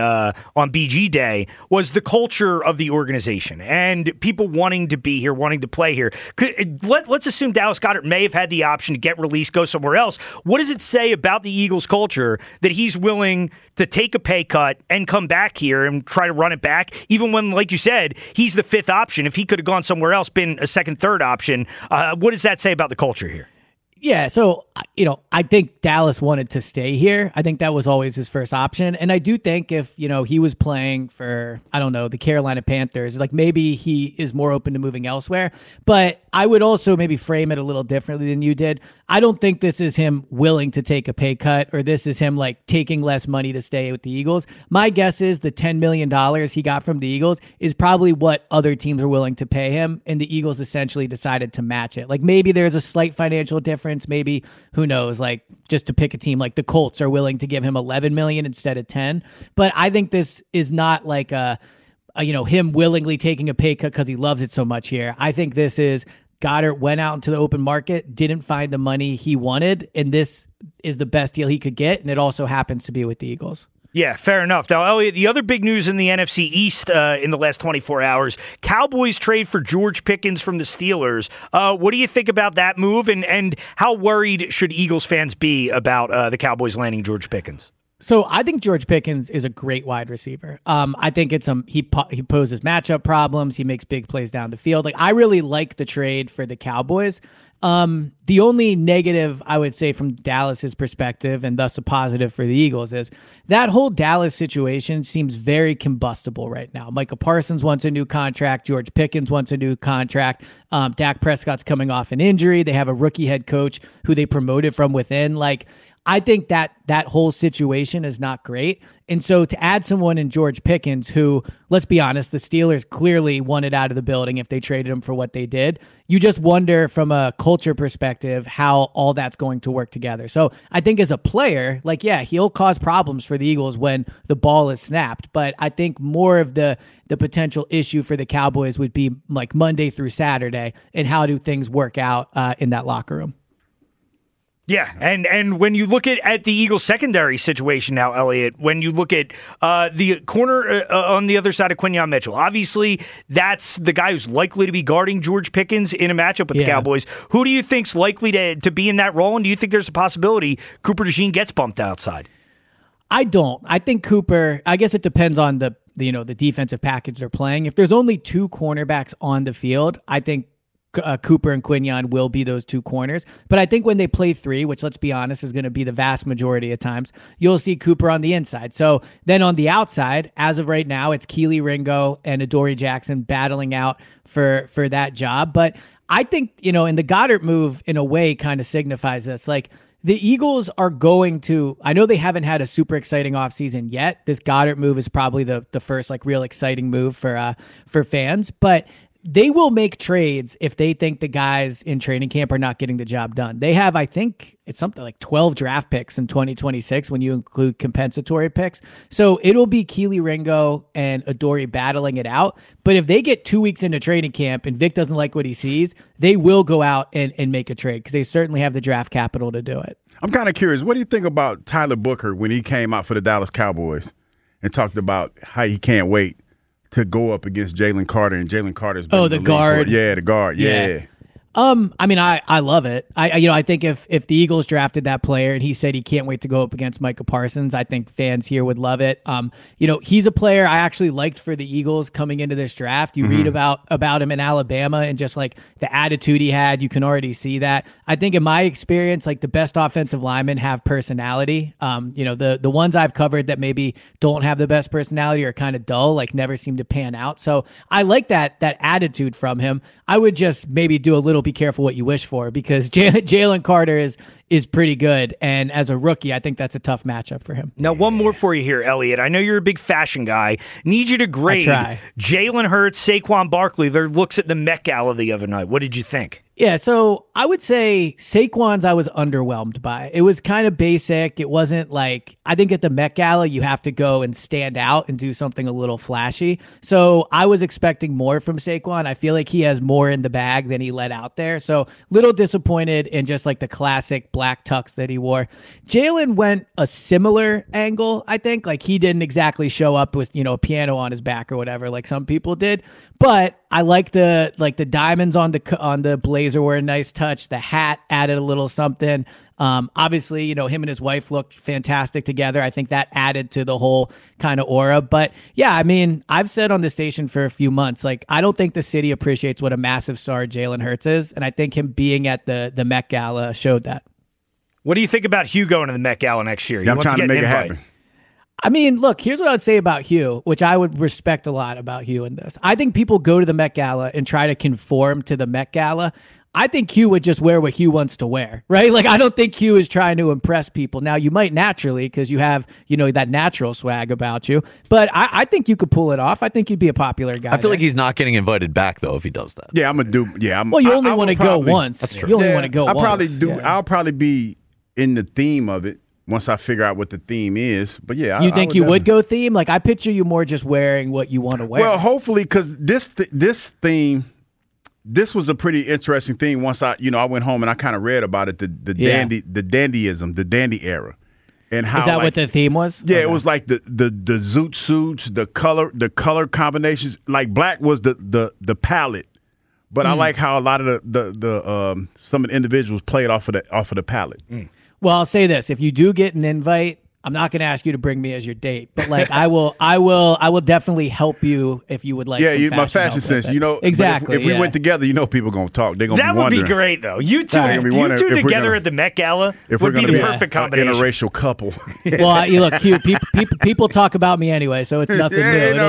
BG Day was the culture of the organization and people wanting to be here, wanting to play here. Let's assume Dallas Goedert may have had the option to get released, go somewhere else. What does it say about the Eagles culture that he's willing to take a pay cut and come back here and try to run it back, even when, like you said, he's the fifth option? If he could have gone somewhere else, been a second, third option, what does that say about the culture here? Yeah, so, I think Dallas wanted to stay here. I think that was always his first option. And I do think if, he was playing for, I don't know, the Carolina Panthers, like maybe he is more open to moving elsewhere. But I would also maybe frame it a little differently than you did. I don't think this is him willing to take a pay cut or this is him like taking less money to stay with the Eagles. My guess is the $10 million he got from the Eagles is probably what other teams are willing to pay him. And the Eagles essentially decided to match it. Like maybe there's a slight financial difference. Maybe, who knows, like just to pick a team, like the Colts are willing to give him $11 million instead of 10. But I think this is not like him willingly taking a pay cut because he loves it so much here. I think this is Goddard went out into the open market, didn't find the money he wanted, and this is the best deal he could get, and it also happens to be with the Eagles. Yeah, fair enough. Now, Elliot, the other big news in the NFC East in the last 24 hours, Cowboys trade for George Pickens from the Steelers. What do you think about that move, and how worried should Eagles fans be about the Cowboys landing George Pickens? So I think George Pickens is a great wide receiver. I think it's he poses matchup problems. He makes big plays down the field. Like I really like the trade for the Cowboys. The only negative I would say from Dallas's perspective, and thus a positive for the Eagles, is that whole Dallas situation seems very combustible right now. Micah Parsons wants a new contract. George Pickens wants a new contract. Dak Prescott's coming off an injury. They have a rookie head coach who they promoted from within. Like, I think that whole situation is not great. And so to add someone in George Pickens, who, let's be honest, the Steelers clearly wanted out of the building if they traded him for what they did, you just wonder from a culture perspective how all that's going to work together. So I think as a player, like, yeah, he'll cause problems for the Eagles when the ball is snapped. But I think more of the potential issue for the Cowboys would be like Monday through Saturday and how do things work out in that locker room. Yeah, and when you look at the Eagles secondary situation now, Elliot, when you look at the corner on the other side of Quinyon Mitchell, obviously that's the guy who's likely to be guarding George Pickens in a matchup with the Cowboys. Who do you think's likely to be in that role, and do you think there's a possibility Cooper DeJean gets bumped outside? I don't. I think Cooper, I guess it depends on the defensive package they're playing. If there's only two cornerbacks on the field, I think Cooper and Quinyon will be those two corners. But I think when they play three, which let's be honest is going to be the vast majority of times, you'll see Cooper on the inside. So then on the outside, as of right now, it's Keely Ringo and Adoree Jackson battling out for that job. But I think, and the Goddard move in a way kind of signifies this. Like the Eagles are going to, I know they haven't had a super exciting offseason yet. This Goddard move is probably the first like real exciting move for fans, but they will make trades if they think the guys in training camp are not getting the job done. They have, I think it's something like 12 draft picks in 2026 when you include compensatory picks. So it'll be Keely Ringo and Adoree battling it out. But if they get 2 weeks into training camp and Vic doesn't like what he sees, they will go out and make a trade because they certainly have the draft capital to do it. I'm kind of curious. What do you think about Tyler Booker when he came out for the Dallas Cowboys and talked about how he can't wait to go up against Jalen Carter, and Jalen Carter's been the guard. The guard. Yeah. I mean, I love it. I think if the Eagles drafted that player and he said he can't wait to go up against Micah Parsons, I think fans here would love it. He's a player I actually liked for the Eagles coming into this draft. You read about him in Alabama and just like the attitude he had, you can already see that. I think in my experience, like the best offensive linemen have personality. The ones I've covered that maybe don't have the best personality are kind of dull, like never seem to pan out. So I like that attitude from him. I would just maybe do a little be careful what you wish for, because Jalen Carter is is pretty good. And as a rookie, I think that's a tough matchup for him. Now, one more for you here, Elliot. I know you're a big fashion guy. Need you to grade Jalen Hurts, Saquon Barkley, their looks at the Met Gala the other night. What did you think? Yeah, so I would say Saquon's I was underwhelmed by. It was kind of basic. It wasn't like, I think at the Met Gala, you have to go and stand out and do something a little flashy. So I was expecting more from Saquon. I feel like he has more in the bag than he let out there. So little disappointed in just like the classic black tux that he wore. Jalen went a similar angle, I think. Like he didn't exactly show up with, a piano on his back or whatever, like some people did. But I like the diamonds on the blazer were a nice touch. The hat added a little something. Obviously, him and his wife looked fantastic together. I think that added to the whole kind of aura. But yeah, I mean, I've said on the station for a few months, like I don't think the city appreciates what a massive star Jalen Hurts is, and I think him being at the Met Gala showed that. What do you think about Hugh going to the Met Gala next year? Yeah, I'm trying to make it happen. I mean, look, here's what I would say about Hugh, which I would respect a lot about Hugh in this. I think people go to the Met Gala and try to conform to the Met Gala. I think Hugh would just wear what Hugh wants to wear, right? Like, I don't think Hugh is trying to impress people. Now, you might naturally because you have, that natural swag about you. But I think you could pull it off. I think you'd be a popular guy. I feel like he's not getting invited back, though, if he does that. Yeah, I'm going to do – yeah. Well, you only want to go once. That's true. You only want to go once. I'll probably be in the theme of it once I figure out what the theme is. But, yeah. You think you would go theme? Like, I picture you more just wearing what you want to wear. Well, hopefully, because this theme – this was a pretty interesting thing. Once I went home and I kind of read about it, the dandyism, the dandy era, and how is that what the theme was? Yeah, it was like the zoot suits, the color combinations. Like black was the palette, but I like how a lot of the some of the individuals played off of the palette. Well, I'll say this: if you do get an invite, I'm not going to ask you to bring me as your date, but like I will definitely help you if you would like. Yeah, my fashion sense, exactly. If we went together, people gonna talk. They're gonna that be wondering. Would be great though. You two together at the Met Gala would be the perfect combination. An interracial couple. Well, look, Hugh. People talk about me anyway, so it's nothing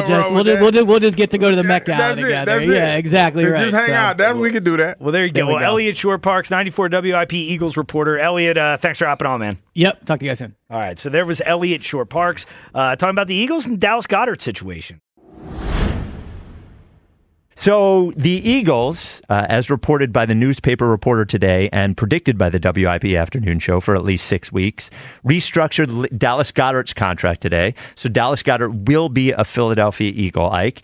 new. We'll just get to go to the Met Gala together. Yeah, exactly right. Just hang out. We can do that. Well, there you go. Well, Elliot Shore-Parks, 94 WIP Eagles reporter. Elliot, thanks for hopping on, man. Yep. Talk to you guys soon. All right, so there was Elliot Shore-Parks talking about the Eagles and Dallas Goedert situation. So the Eagles, as reported by the newspaper reporter today and predicted by the WIP afternoon show for at least 6 weeks, restructured Dallas Goedert's contract today. So Dallas Goedert will be a Philadelphia Eagle, Ike.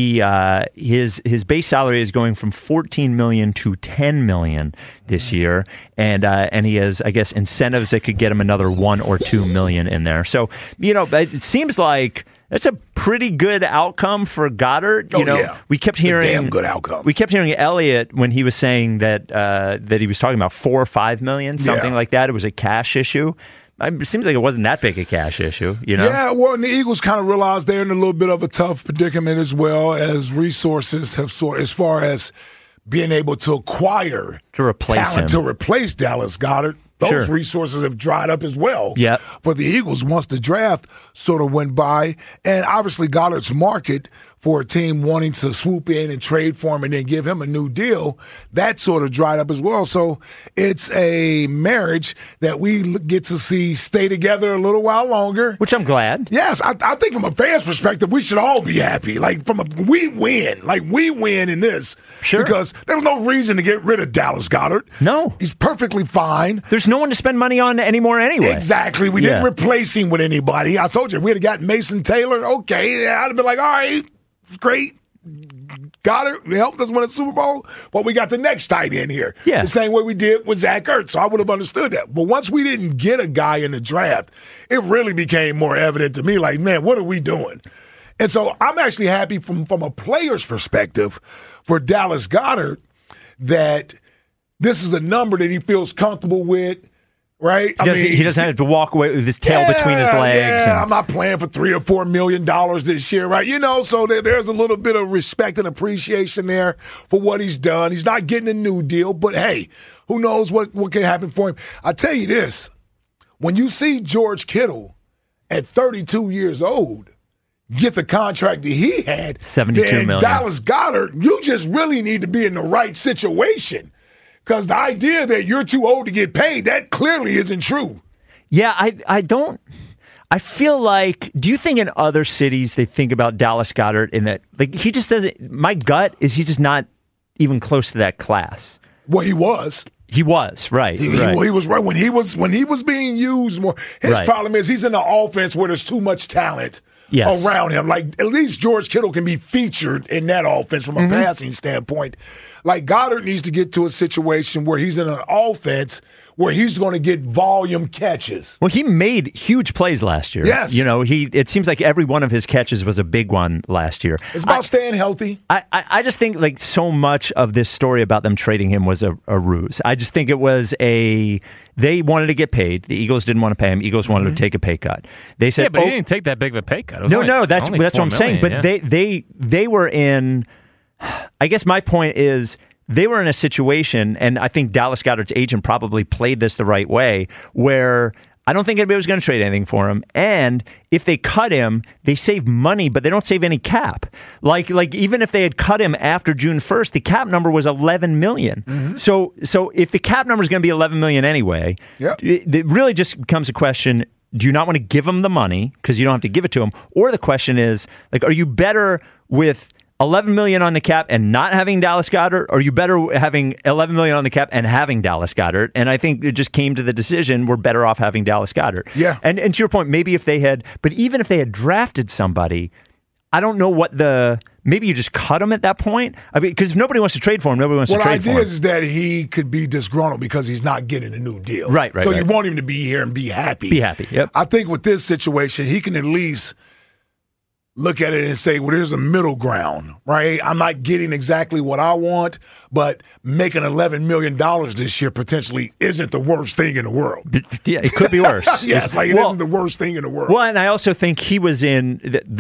His base salary is going from $14 million to $10 million this year, and he has, I guess, incentives that could get him another $1 or $2 million in there. So it seems like that's a pretty good outcome for Goedert. We kept hearing damn good outcome. We kept hearing Elliott when he was saying that he was talking about $4 or $5 million, something like that. It was a cash issue. It seems like it wasn't that big a cash issue, Yeah, well, and the Eagles kind of realized they're in a little bit of a tough predicament as well as resources have as far as being able to acquire to replace him. To replace Dallas Goedert. Those resources have dried up as well. Yeah. For the Eagles, once the draft sort of went by, and obviously Goddard's market for a team wanting to swoop in and trade for him and then give him a new deal, that sort of dried up as well. So it's a marriage that we get to see stay together a little while longer. Which I'm glad. Yes, I think from a fan's perspective, we should all be happy. Like we win in this. Sure. Because there's no reason to get rid of Dallas Goedert. No. He's perfectly fine. There's no one to spend money on anymore anyway. Exactly. We didn't replace him with anybody. I told you, if we had gotten Mason Taylor, okay, I'd have been like, all right, it's great. Goddard helped us win a Super Bowl, but we got the next tight end here. Yeah. The same way we did with Zach Ertz, so I would have understood that. But once we didn't get a guy in the draft, it really became more evident to me, like, man, what are we doing? And so I'm actually happy from a player's perspective for Dallas Goedert that this is a number that he feels comfortable with. Right? He doesn't have to walk away with his tail between his legs. Yeah, I'm not playing for $3 or $4 million this year, right? So there's a little bit of respect and appreciation there for what he's done. He's not getting a new deal, but hey, who knows what can happen for him. I tell you this, when you see George Kittle at 32 years old get the contract that he had, $72 million. Dallas Goedert, you just really need to be in the right situation. Because the idea that you're too old to get paid, that clearly isn't true. Yeah, I feel like, do you think in other cities they think about Dallas Goedert in that, like, he just doesn't, my gut is he's just not even close to that class. Well, he was. He was, right. He was right. When he was being used more, his problem is he's in an offense where there's too much talent around him. Like, at least George Kittle can be featured in that offense from a passing standpoint. Like, Goddard needs to get to a situation where he's in an offense where he's going to get volume catches. Well, he made huge plays last year. Yes. You know, it seems like every one of his catches was a big one last year. It's about staying healthy. I just think, like, so much of this story about them trading him was a ruse. I just think it was they wanted to get paid. The Eagles didn't want to pay him. Eagles wanted to take a pay cut. They said, but he didn't take that big of a pay cut. No, that's what I'm saying. But they were in, I guess my point is, they were in a situation, and I think Dallas Goedert's agent probably played this the right way, where I don't think anybody was going to trade anything for him. And if they cut him, they save money, but they don't save any cap. Like even if they had cut him after June 1st, the cap number was $11 million. So if the cap number is going to be $11 million anyway, it really just becomes a question. Do you not want to give him the money because you don't have to give it to him? Or the question is, like, are you better with $11 million on the cap and not having Dallas Goedert, or are you better having $11 million on the cap and having Dallas Goedert? And I think it just came to the decision we're better off having Dallas Goedert. Yeah. And to your point, maybe if they had, but even if they had drafted somebody, I don't know maybe you just cut him at that point. I mean, because if nobody wants to trade for him, nobody wants to trade for him. Well, the idea is that he could be disgruntled because he's not getting a new deal. Right. So you want him to be here and be happy. Be happy, yep. I think with this situation, he can at least look at it and say, well, there's a middle ground, right? I'm not getting exactly what I want, but making $11 million this year potentially isn't the worst thing in the world. Yeah, it could be worse. Yes, it isn't the worst thing in the world. Well, and I also think he was in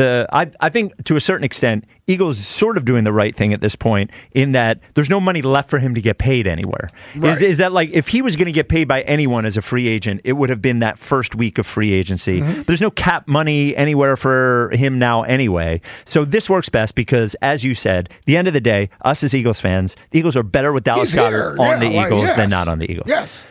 I think to a certain extent, Eagles is sort of doing the right thing at this point in that there's no money left for him to get paid anywhere. Right. Is that like, if he was going to get paid by anyone as a free agent, it would have been that first week of free agency. But there's no cap money anywhere for him now anyway. So this works best because, as you said, the end of the day, us as Eagles fans, the Eagles are better with Dallas Goedert on the Eagles than not on the Eagles. Yes.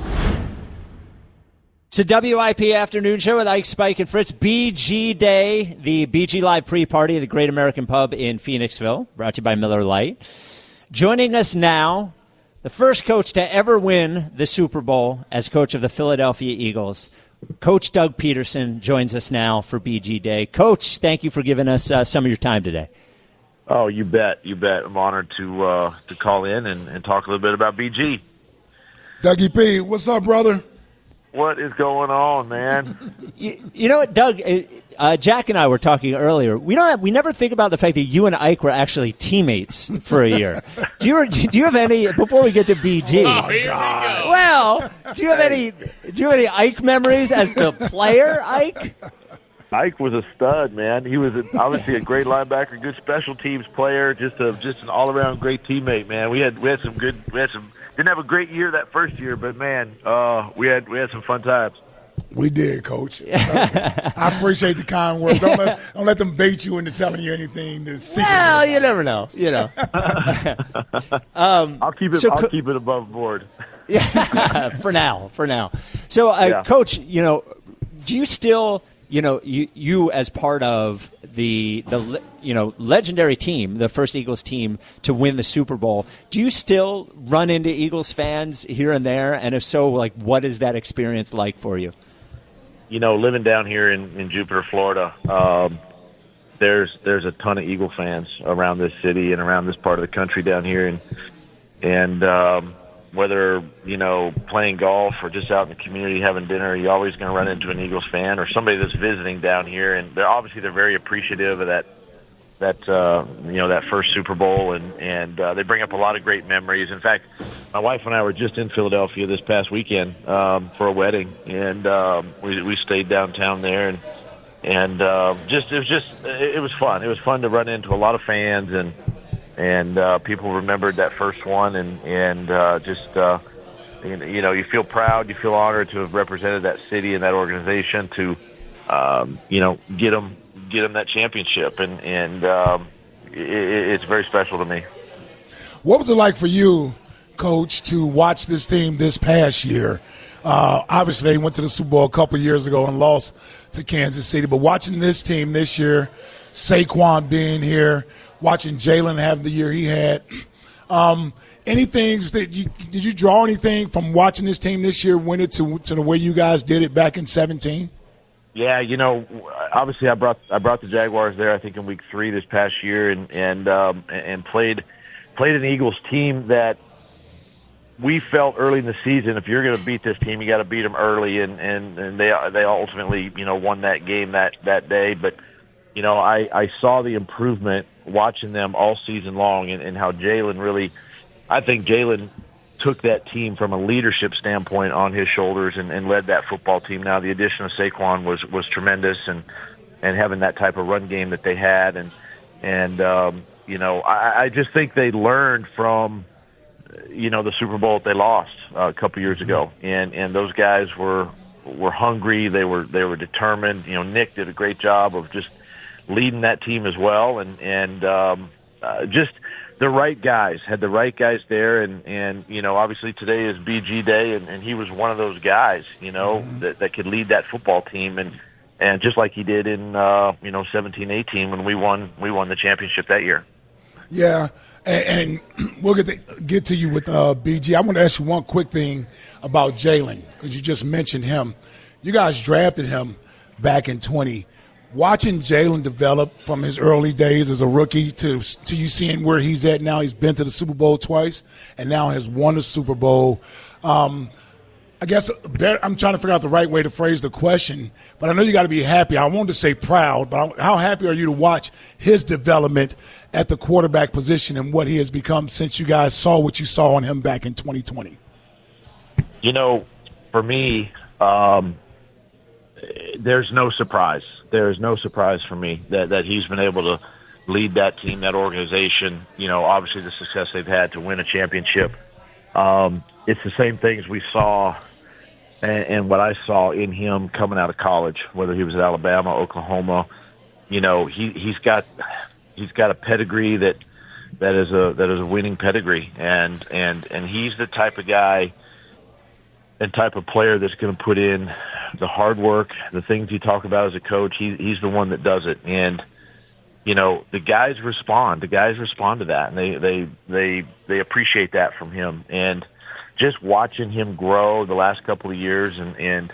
It's a WIP afternoon show with Ike, Spike, and Fritz. BG Day, the BG Live pre-party at the Great American Pub in Phoenixville, brought to you by Miller Lite. Joining us now, the first coach to ever win the Super Bowl as coach of the Philadelphia Eagles, Coach Doug Peterson joins us now for BG Day. Coach, thank you for giving us some of your time today. Oh, you bet. I'm honored to call in and talk a little bit about BG. Dougie P, what's up, brother? What is going on, man? You know what, Doug? Jack and I were talking earlier. We never think about the fact that you and Ike were actually teammates for a year. Do you have any? Before we get to BG? Oh God! Well, do you have any Ike memories as the player, Ike? Ike was a stud, man. He was obviously a great linebacker, good special teams player, just an all around great teammate, man. We had some didn't have a great year that first year, but man, we had some fun times. We did, Coach. I appreciate the kind words. Don't let them bait you into telling you anything. Well, you never know. I'll keep it above board. Yeah, for now. So, Coach, do you still, you as part of the legendary team, the first Eagles team to win the Super Bowl, do you still run into Eagles fans here and there? And if so, like, what is that experience like for you? Living down here in Jupiter, Florida, there's a ton of Eagle fans around this city and around this part of the country down here, and whether playing golf or just out in the community having dinner, you're always going to run into an Eagles fan or somebody that's visiting down here, and they're very appreciative of that first Super Bowl, and they bring up a lot of great memories. In fact, my wife and I were just in Philadelphia this past weekend for a wedding, and we stayed downtown there, and it was fun. It was fun to run into a lot of fans, and people remembered that first one, and you feel proud, you feel honored to have represented that city and that organization to get them that championship, and it's very special to me. What was it like for you Coach, to watch this team this past year. Obviously, they went to the Super Bowl a couple years ago and lost to Kansas City. But watching this team this year, Saquon being here, watching Jalen have the year he had, any things that did you draw anything from watching this team this year win it to the way you guys did it back in 2017? Yeah, obviously I brought the Jaguars there, I think in week 3 this past year, and played an Eagles team that we felt early in the season, if you're going to beat this team, you got to beat them early, and they ultimately won that game that day. But I saw the improvement watching them all season long, and how Jalen really, I think Jalen took that team from a leadership standpoint on his shoulders and led that football team. Now the addition of Saquon was tremendous, and having that type of run game that they had, I just think they learned from the Super Bowl that they lost a couple years ago, and those guys were hungry. They were determined. Nick did a great job of just leading that team as well, and just the right guys had the right guys there, and obviously today is BG Day, and he was one of those guys that could lead that football team, and just like he did in 17-18 when we won the championship that year. Yeah. And we'll get to you with BG. I want to ask you one quick thing about Jalen, because you just mentioned him. You guys drafted him back in 20. Watching Jalen develop from his early days as a rookie to you seeing where he's at now. He's been to the Super Bowl twice and now has won the Super Bowl. I guess I'm trying to figure out the right way to phrase the question, but I know you got to be happy. I wanted to say proud, but how happy are you to watch his development at the quarterback position and what he has become since you guys saw what you saw on him back in 2020? For me, there's no surprise. There is no surprise for me that he's been able to lead that team, that organization. Obviously the success they've had to win a championship. It's the same things we saw and what I saw in him coming out of college, whether he was at Alabama, Oklahoma. He's got a pedigree that is a winning pedigree, and he's the type of guy and type of player that's going to put in the hard work, the things you talk about as a coach. He's the one that does it, and the guys respond. The guys respond to that, and they appreciate that from him. And just watching him grow the last couple of years, and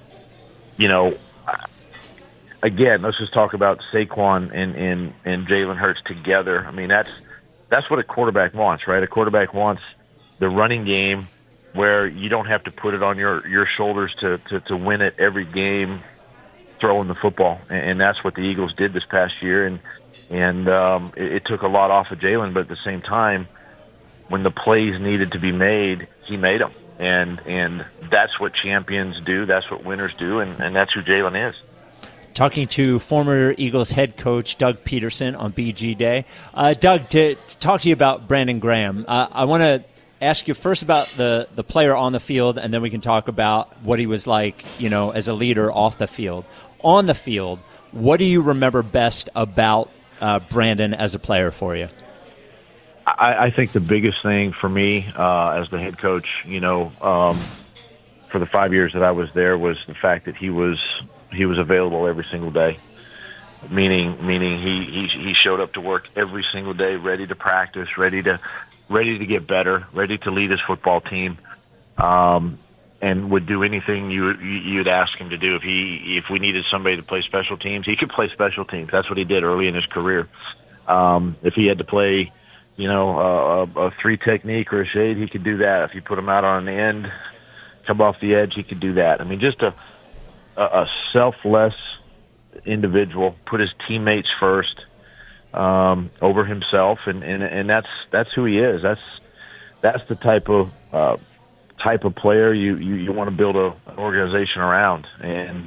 again, let's just talk about Saquon and Jalen Hurts together. I mean, that's what a quarterback wants, right? A quarterback wants the running game where you don't have to put it on your shoulders to win it every game throwing the football. And that's what the Eagles did this past year. And it took a lot off of Jalen, but at the same time, when the plays needed to be made, he made them. And that's what champions do. That's what winners do. And that's who Jalen is. Talking to former Eagles head coach Doug Peterson on BG Day. Doug, to talk to you about Brandon Graham, I want to ask you first about the player on the field, and then we can talk about what he was like, as a leader off the field. On the field, what do you remember best about Brandon as a player for you? I think the biggest thing for me as the head coach, for the 5 years that I was there, was the fact that he was available every single day. Meaning he showed up to work every single day, ready to practice, ready to get better, ready to lead his football team, and would do anything you'd ask him to do. If we needed somebody to play special teams, he could play special teams. That's what he did early in his career. If he had to play, a 3 technique or a shade, he could do that. If you put him out on an end, come off the edge, he could do that. I mean, just a selfless individual, put his teammates first over himself, and that's who he is. That's the type of player you want to build an organization around, and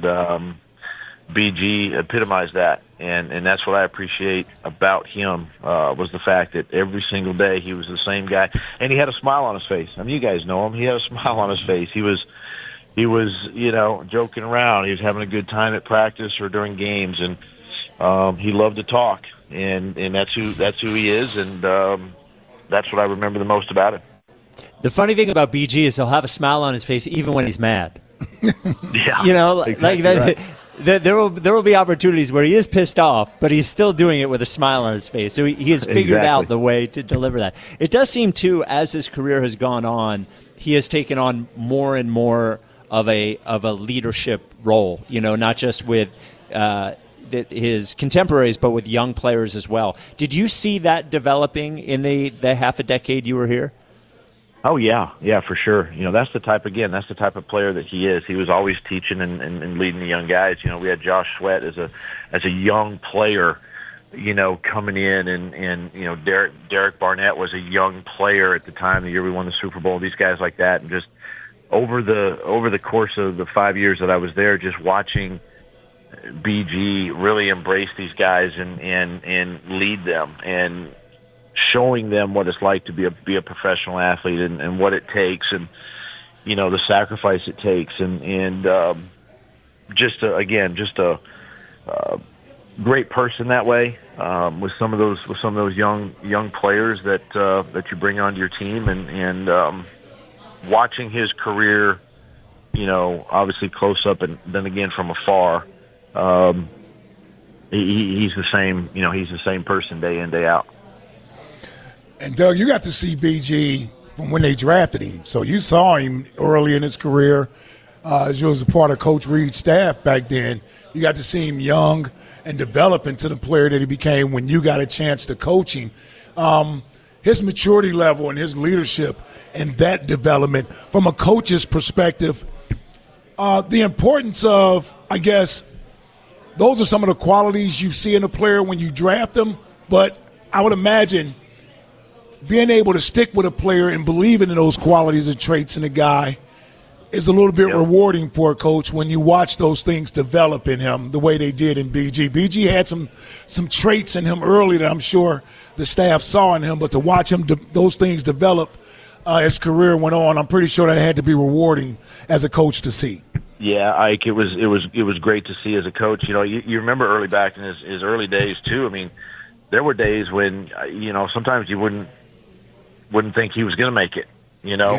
BG epitomized that, and that's what I appreciate about him, was the fact that every single day he was the same guy, and he had a smile on his face. I mean, you guys know him. He had a smile on his face. He was joking around. He was having a good time at practice or during games, and he loved to talk, and that's who he is, and that's what I remember the most about him. The funny thing about BG is he'll have a smile on his face even when he's mad. Yeah, you know, exactly like that. Right. There will be opportunities where he is pissed off, but he's still doing it with a smile on his face. So he has figured out the way to deliver that. It does seem, too, as his career has gone on, he has taken on more and more of a leadership role, you know, not just with his contemporaries, but with young players as well. Did you see that developing in the half a decade you were here? Oh, yeah, for sure. You know, that's the type of player that he is. He was always teaching and leading the young guys. You know, we had Josh Sweat as a young player, you know, coming in, and you know, Derek Barnett was a young player at the time, the year we won the Super Bowl, these guys like that. And just over the course of the 5 years that I was there, just watching BG really embrace these guys and lead them and showing them what it's like to be a professional athlete and what it takes, and you know, the sacrifice it takes, and just a great person that way, with some of those young players that you bring onto your team, and watching his career, you know, obviously close up and then again from afar. He's the same, you know, he's the same person day in, day out. And Doug, you got to see BG from when they drafted him. So you saw him early in his career, as you was a part of Coach Reed's staff back then. You got to see him young and develop into the player that he became when you got a chance to coach him. His maturity level and his leadership and that development from a coach's perspective, the importance of, I guess, those are some of the qualities you see in a player when you draft them. But I would imagine being able to stick with a player and believing in those qualities and traits in a guy is a little bit rewarding for a coach when you watch those things develop in him the way they did in BG. BG had some traits in him early that I'm sure the staff saw in him, but to watch him those things develop as career went on, I'm pretty sure that had to be rewarding as a coach to see. Yeah, Ike, it was great to see as a coach. You know, you remember early back in his early days too. I mean, there were days when, you know, sometimes you wouldn't think he was going to make it, you know,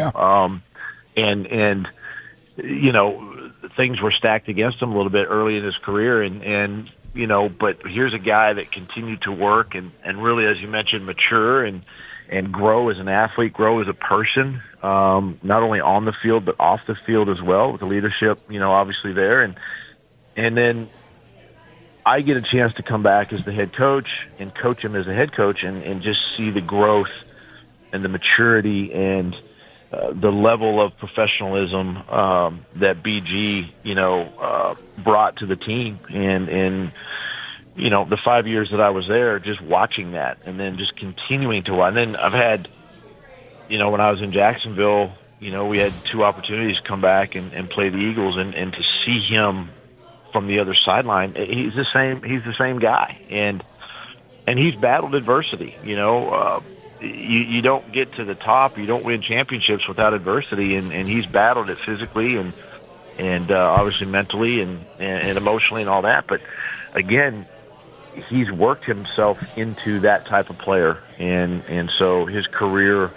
and you know, things were stacked against him a little bit early in his career, and you know, but here's a guy that continued to work and really, as you mentioned, mature and grow as an athlete, grow as a person, not only on the field but off the field as well, with the leadership, you know, obviously there, and then I get a chance to come back as the head coach and coach him as a head coach and just see the growth and the maturity and the level of professionalism that BG, you know, brought to the team. And you know, the 5 years that I was there, just watching that and then just continuing to watch. And then I've had, you know, when I was in Jacksonville, you know, we had 2 opportunities to come back and play the Eagles, and to see him from the other sideline, he's the same guy. And he's battled adversity, you know. You don't get to the top, you don't win championships without adversity, and he's battled it physically and obviously mentally and emotionally and all that. But again, he's worked himself into that type of player, and so his career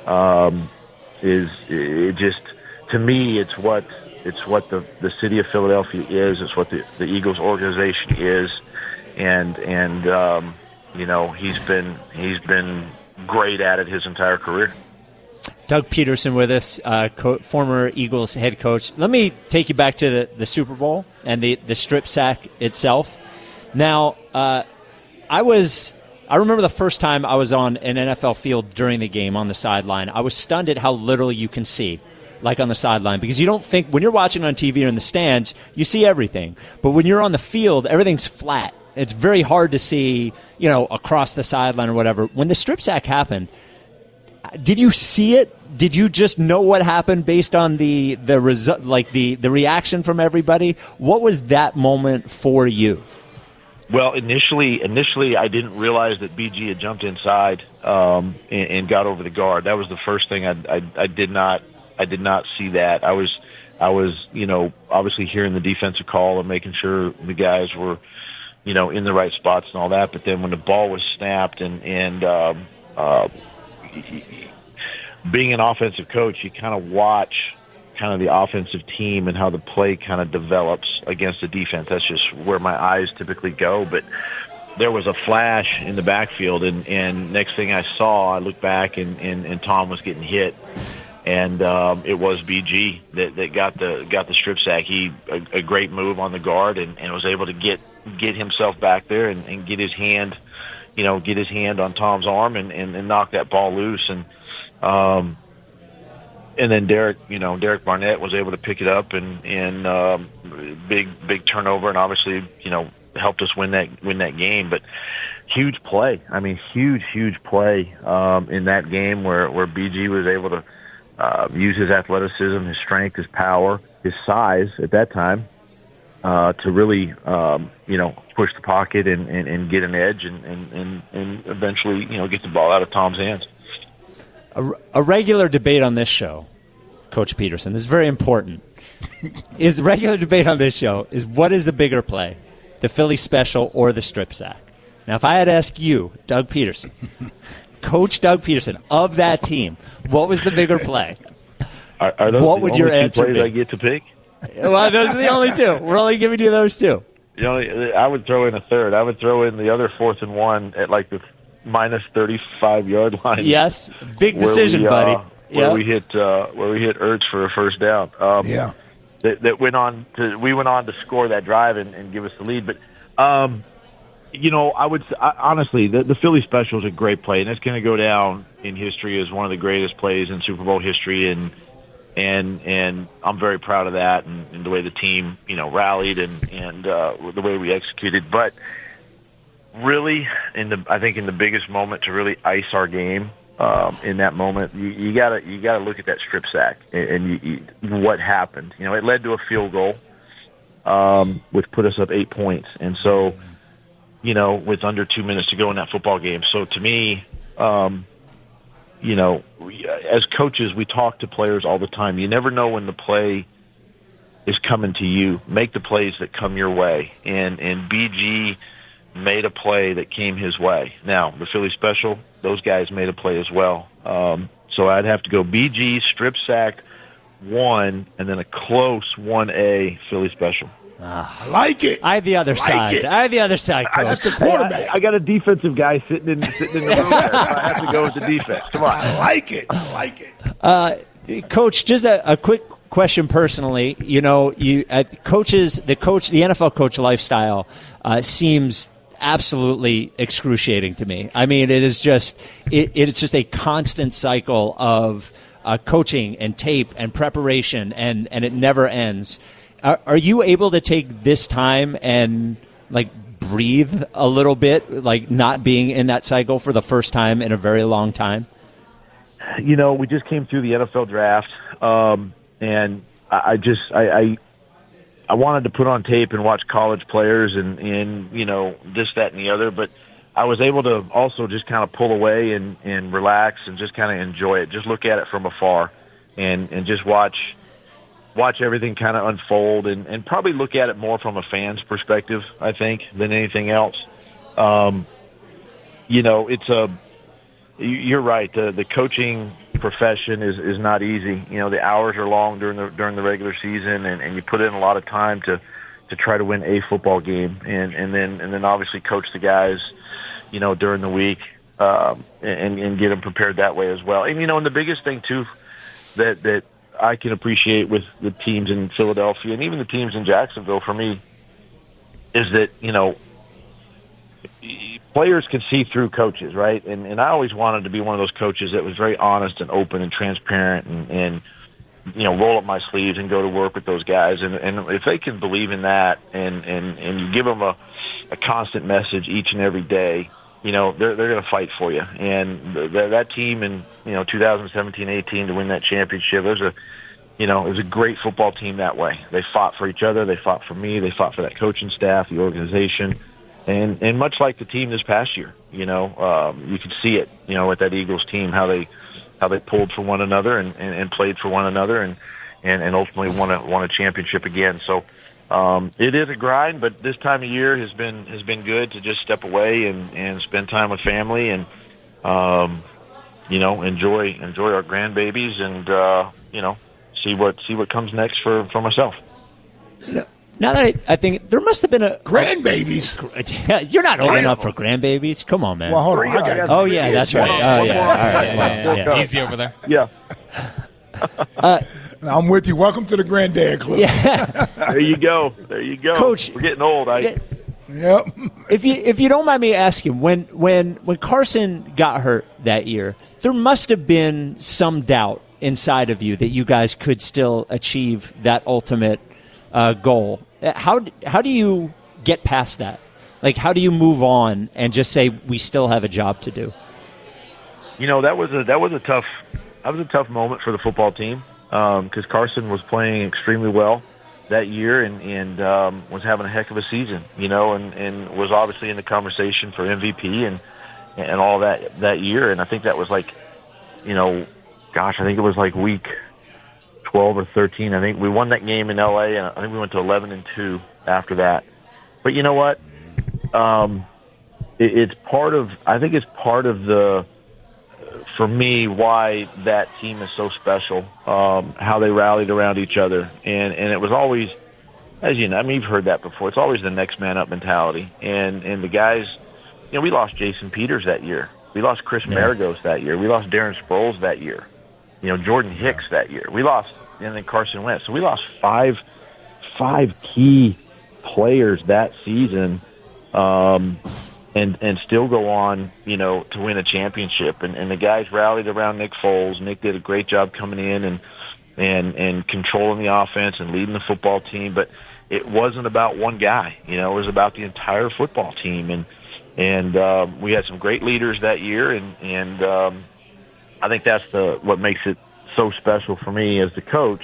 is just, to me, it's what the city of Philadelphia is. It's what the Eagles organization is, and you know, he's been great at it his entire career. Doug Peterson with us, former Eagles head coach. Let me take you back to the Super Bowl and the strip sack itself. Now, I remember the first time I was on an NFL field during the game on the sideline. I was stunned at how little you can see, like on the sideline, because you don't think, when you're watching on TV or in the stands, you see everything. But when you're on the field, everything's flat. It's very hard to see, you know, across the sideline or whatever. When the strip sack happened, did you see it? Did you just know what happened based on the result, like the reaction from everybody? What was that moment for you? Well, initially, I didn't realize that BG had jumped inside and got over the guard. That was the first thing. I did not see that. I was, you know, obviously hearing the defensive call and making sure the guys were, you know, in the right spots and all that. But then when the ball was snapped and being an offensive coach, you kind of watch kind of the offensive team and how the play kind of develops against the defense. That's just where my eyes typically go. But there was a flash in the backfield, and next thing I saw, I looked back, and Tom was getting hit. And it was BG that got the strip sack. He a great move on the guard and was able to get himself back there and get his hand, get his hand on Tom's arm and knock that ball loose. And then Derek Barnett was able to pick it up and big turnover, and obviously helped us win that game. But huge play. I mean, huge play in that game where BG was able to use his athleticism, his strength, his power, his size at that time to really, push the pocket and get an edge and eventually, get the ball out of Tom's hands. A regular debate on this show, Coach Peterson, this is very important. The regular debate on this show is what is the bigger play, the Philly special or the strip sack? Now, if I had to ask you, Doug Peterson, Coach Doug Peterson of that team, what was the bigger play? Are those what would your answer plays be? I get to pick? Well, those are the only two. We're only giving you those two. I would throw in a third. I would throw in the other 4th and 1 at like the minus 35-yard line. Yes, big decision, buddy. Where we hit Ertz for a first down. That went on to we went on to score that drive and give us the lead. But I would honestly, the Philly special is a great play, and it's going to go down in history as one of the greatest plays in Super Bowl history. And I'm very proud of that and the way the team, rallied and the way we executed. But really, I think in the biggest moment to really ice our game, in that moment, you gotta look at that strip sack and what happened. It led to a field goal, which put us up 8 points, and so. With under 2 minutes to go in that football game. So to me, as coaches, we talk to players all the time. You never know when the play is coming to you. Make the plays that come your way. And BG made a play that came his way. Now, the Philly special, those guys made a play as well. So I'd have to go BG, strip sack, 1, and then a close 1A Philly special. I like it. I have the other side. Coach. That's the quarterback. I got a defensive guy sitting in the room there, so I have to go with the defense. Come on. I like it. Coach, just a quick question personally. The NFL coach lifestyle seems absolutely excruciating to me. I mean, it's just a constant cycle of coaching and tape and preparation, and it never ends. Are you able to take this time and breathe a little bit, not being in that cycle for the first time in a very long time? We just came through the NFL draft, and I wanted to put on tape and watch college players and this, that, and the other, but I was able to also just kind of pull away and relax and just kind of enjoy it, just look at it from afar and just watch everything kind of unfold and probably look at it more from a fan's perspective, I think, than anything else. You're right. The coaching profession is not easy. The hours are long during the regular season, and you put in a lot of time to try to win a football game, and then obviously coach the guys, during the week, and get them prepared that way as well. And the biggest thing too that I can appreciate with the teams in Philadelphia and even the teams in Jacksonville for me is that, players can see through coaches, right? And I always wanted to be one of those coaches that was very honest and open and transparent and roll up my sleeves and go to work with those guys. And if they can believe in that and you give them a constant message each and every day, they're going to fight for you. And that team in 2017-18 to win that championship, it was a great football team that way. They fought for each other. They fought for me. They fought for that coaching staff, the organization, and much like the team this past year. You could see it. With that Eagles team, how they pulled for one another and played for one another and ultimately won a championship again. So. It is a grind, but this time of year has been good to just step away and spend time with family. And enjoy our grandbabies and see what comes next for myself. Now that I think there must have been a grandbabies. You're not old enough for grandbabies. Come on, man. Well, hold on. Oh yeah, that's right. Oh yeah. All right. Yeah. Easy over there. Yeah. I'm with you. Welcome to the Granddad Club. Yeah. There you go, Coach. We're getting old. Yep. If you don't mind me asking, when Carson got hurt that year, there must have been some doubt inside of you that you guys could still achieve that ultimate goal. How do you get past that? Like, how do you move on and just say we still have a job to do? That was a tough moment for the football team because Carson was playing extremely well that year and was having a heck of a season, and was obviously in the conversation for MVP and all that year. And I think that was like, I think it was like week 12 or 13. I think we won that game in L.A., and I think we went to 11-2 after that. But you know what? It's part of the, for me, why that team is so special, how they rallied around each other. And it was always, as you know, you've heard that before, it's always the next man up mentality. And the guys, we lost Jason Peters that year. We lost Chris Maragos that year. We lost Darren Sproles that year. Jordan Hicks that year. We lost, and then Carson Wentz. So we lost five key players that season, and still go on, to win a championship. And the guys rallied around Nick Foles. Nick did a great job coming in and controlling the offense and leading the football team. But it wasn't about one guy. It was about the entire football team. And we had some great leaders that year. And I think that's what makes it so special for me as the coach,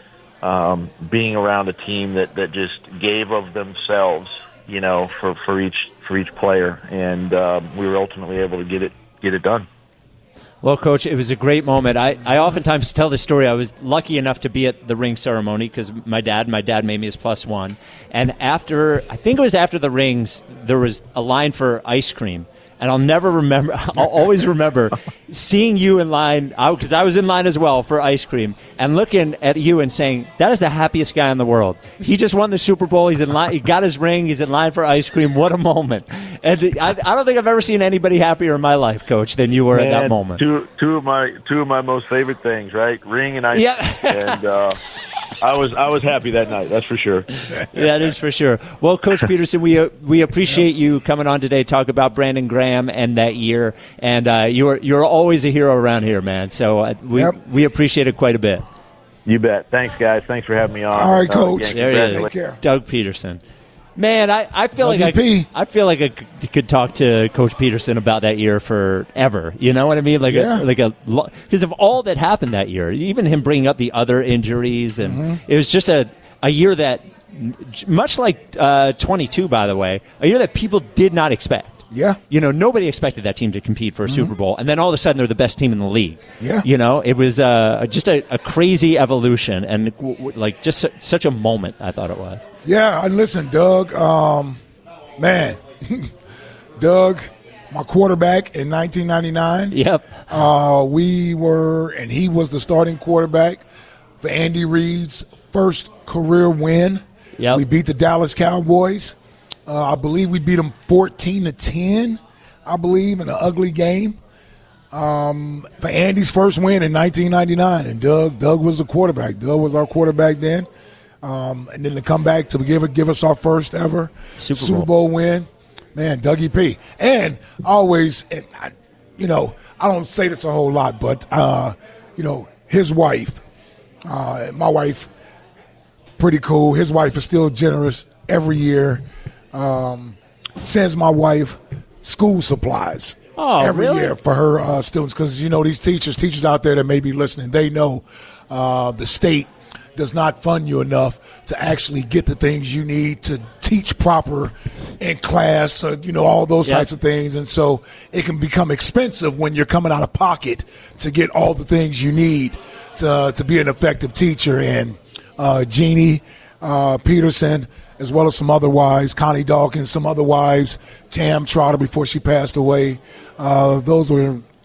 being around a team that just gave of themselves, for each player, and we were ultimately able to get it done. Well, Coach, it was a great moment. I oftentimes tell this story. I was lucky enough to be at the ring ceremony because my dad made me his +1. And I think it was after the rings, there was a line for ice cream. And I'll always remember seeing you in line, because I was in line as well for ice cream, and looking at you and saying, that is the happiest guy in the world. He just won the Super Bowl. He's in line. He got his ring. He's in line for ice cream. What a moment. And I don't think I've ever seen anybody happier in my life, Coach, than you were at that moment. Two of my most favorite things, right? Ring and ice cream. And I was happy that night. That's for sure. That is for sure. Well, Coach Peterson, we appreciate you coming on today, talk about Brandon Graham and that year. And you're always a hero around here, man. So we appreciate it quite a bit. You bet. Thanks, guys. Thanks for having me on. All right, Coach. There he is. Take care. Doug Peterson. Man, I feel like I could talk to Coach Peterson about that year forever. You know what I mean? Because of all that happened that year, even him bringing up the other injuries, and it was just a year that, much like 22, by the way, a year that people did not expect. Yeah. Nobody expected that team to compete for a Super Bowl, and then all of a sudden they're the best team in the league. Yeah. It was just a crazy evolution, and just such a moment, I thought it was. Yeah, and listen, Doug, man, Doug, my quarterback in 1999. Yep. He was the starting quarterback for Andy Reid's first career win. Yep. We beat the Dallas Cowboys. I believe we beat them 14-10, I believe, in an ugly game. For Andy's first win in 1999, and Doug was the quarterback. Doug was our quarterback then. And then to come back to give us our first ever Super Bowl win, man, Dougie P. And always, I don't say this a whole lot, but his wife, my wife, pretty cool. His wife is still generous every year. Sends my wife school supplies every year for her students, because these teachers out there that may be listening, they know the state does not fund you enough to actually get the things you need to teach proper in class, all those types of things. And so it can become expensive when you're coming out of pocket to get all the things you need to be an effective teacher. And Jeannie Peterson, as well as some other wives, Connie Dawkins, some other wives, Tam Trotter before she passed away. Those were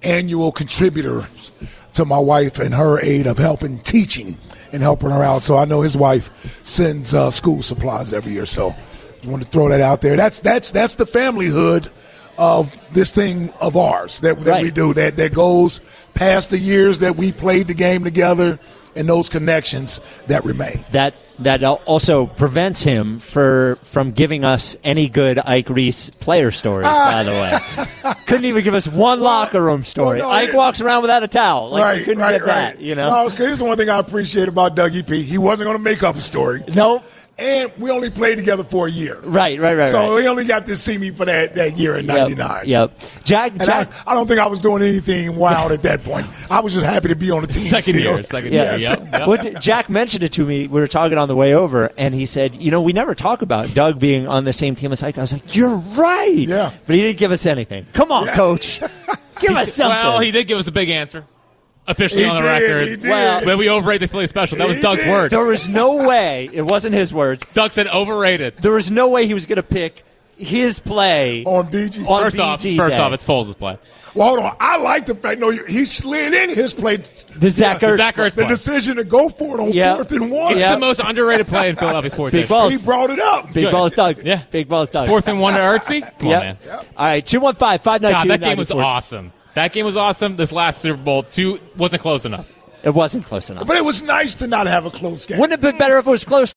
annual contributors to my wife and her aid of helping teaching and helping her out. So I know his wife sends school supplies every year. So I want to throw that out there. That's the familyhood of this thing of ours that we do that goes past the years that we played the game together and those connections that remain. That also prevents him from giving us any good Ike Reese player stories, by the way. Couldn't even give us one locker room story. Well, no, Ike walks around without a towel. Like, couldn't get that, you know? No, here's the one thing I appreciate about Dougie P. He wasn't going to make up a story. Nope. And we only played together for a year. Right. So he only got to see me for that year in 99. Yep. Jack. I don't think I was doing anything wild at that point. I was just happy to be on the team. Second year. Yep. Well, Jack mentioned it to me. We were talking on the way over, and he said, we never talk about Doug being on the same team as Ike. I was like, you're right. Yeah. But he didn't give us anything. Come on, Coach. Give us something. Well, he did give us a big answer. Officially on the record. He did. Well, when we overrate the Philly special. That was Doug's word. There was no way. It wasn't his words. Doug said overrated. There was no way he was going to pick his play on BG. First off, it's Foles' play. Well, hold on. I like the fact, he slid in his play. The Zach Ertz the decision to go for it on 4th and 1. It's the most underrated play in Philadelphia sports. Big balls. He brought it up. Big balls, Doug. Yeah. Big balls, Doug. 4th and 1 to Ertzy? Come on, man. All right, 215-592-94. God, that game was awesome. That game was awesome. This last Super Bowl, wasn't close enough. It wasn't close enough. But it was nice to not have a close game. Wouldn't it have been better if it was close?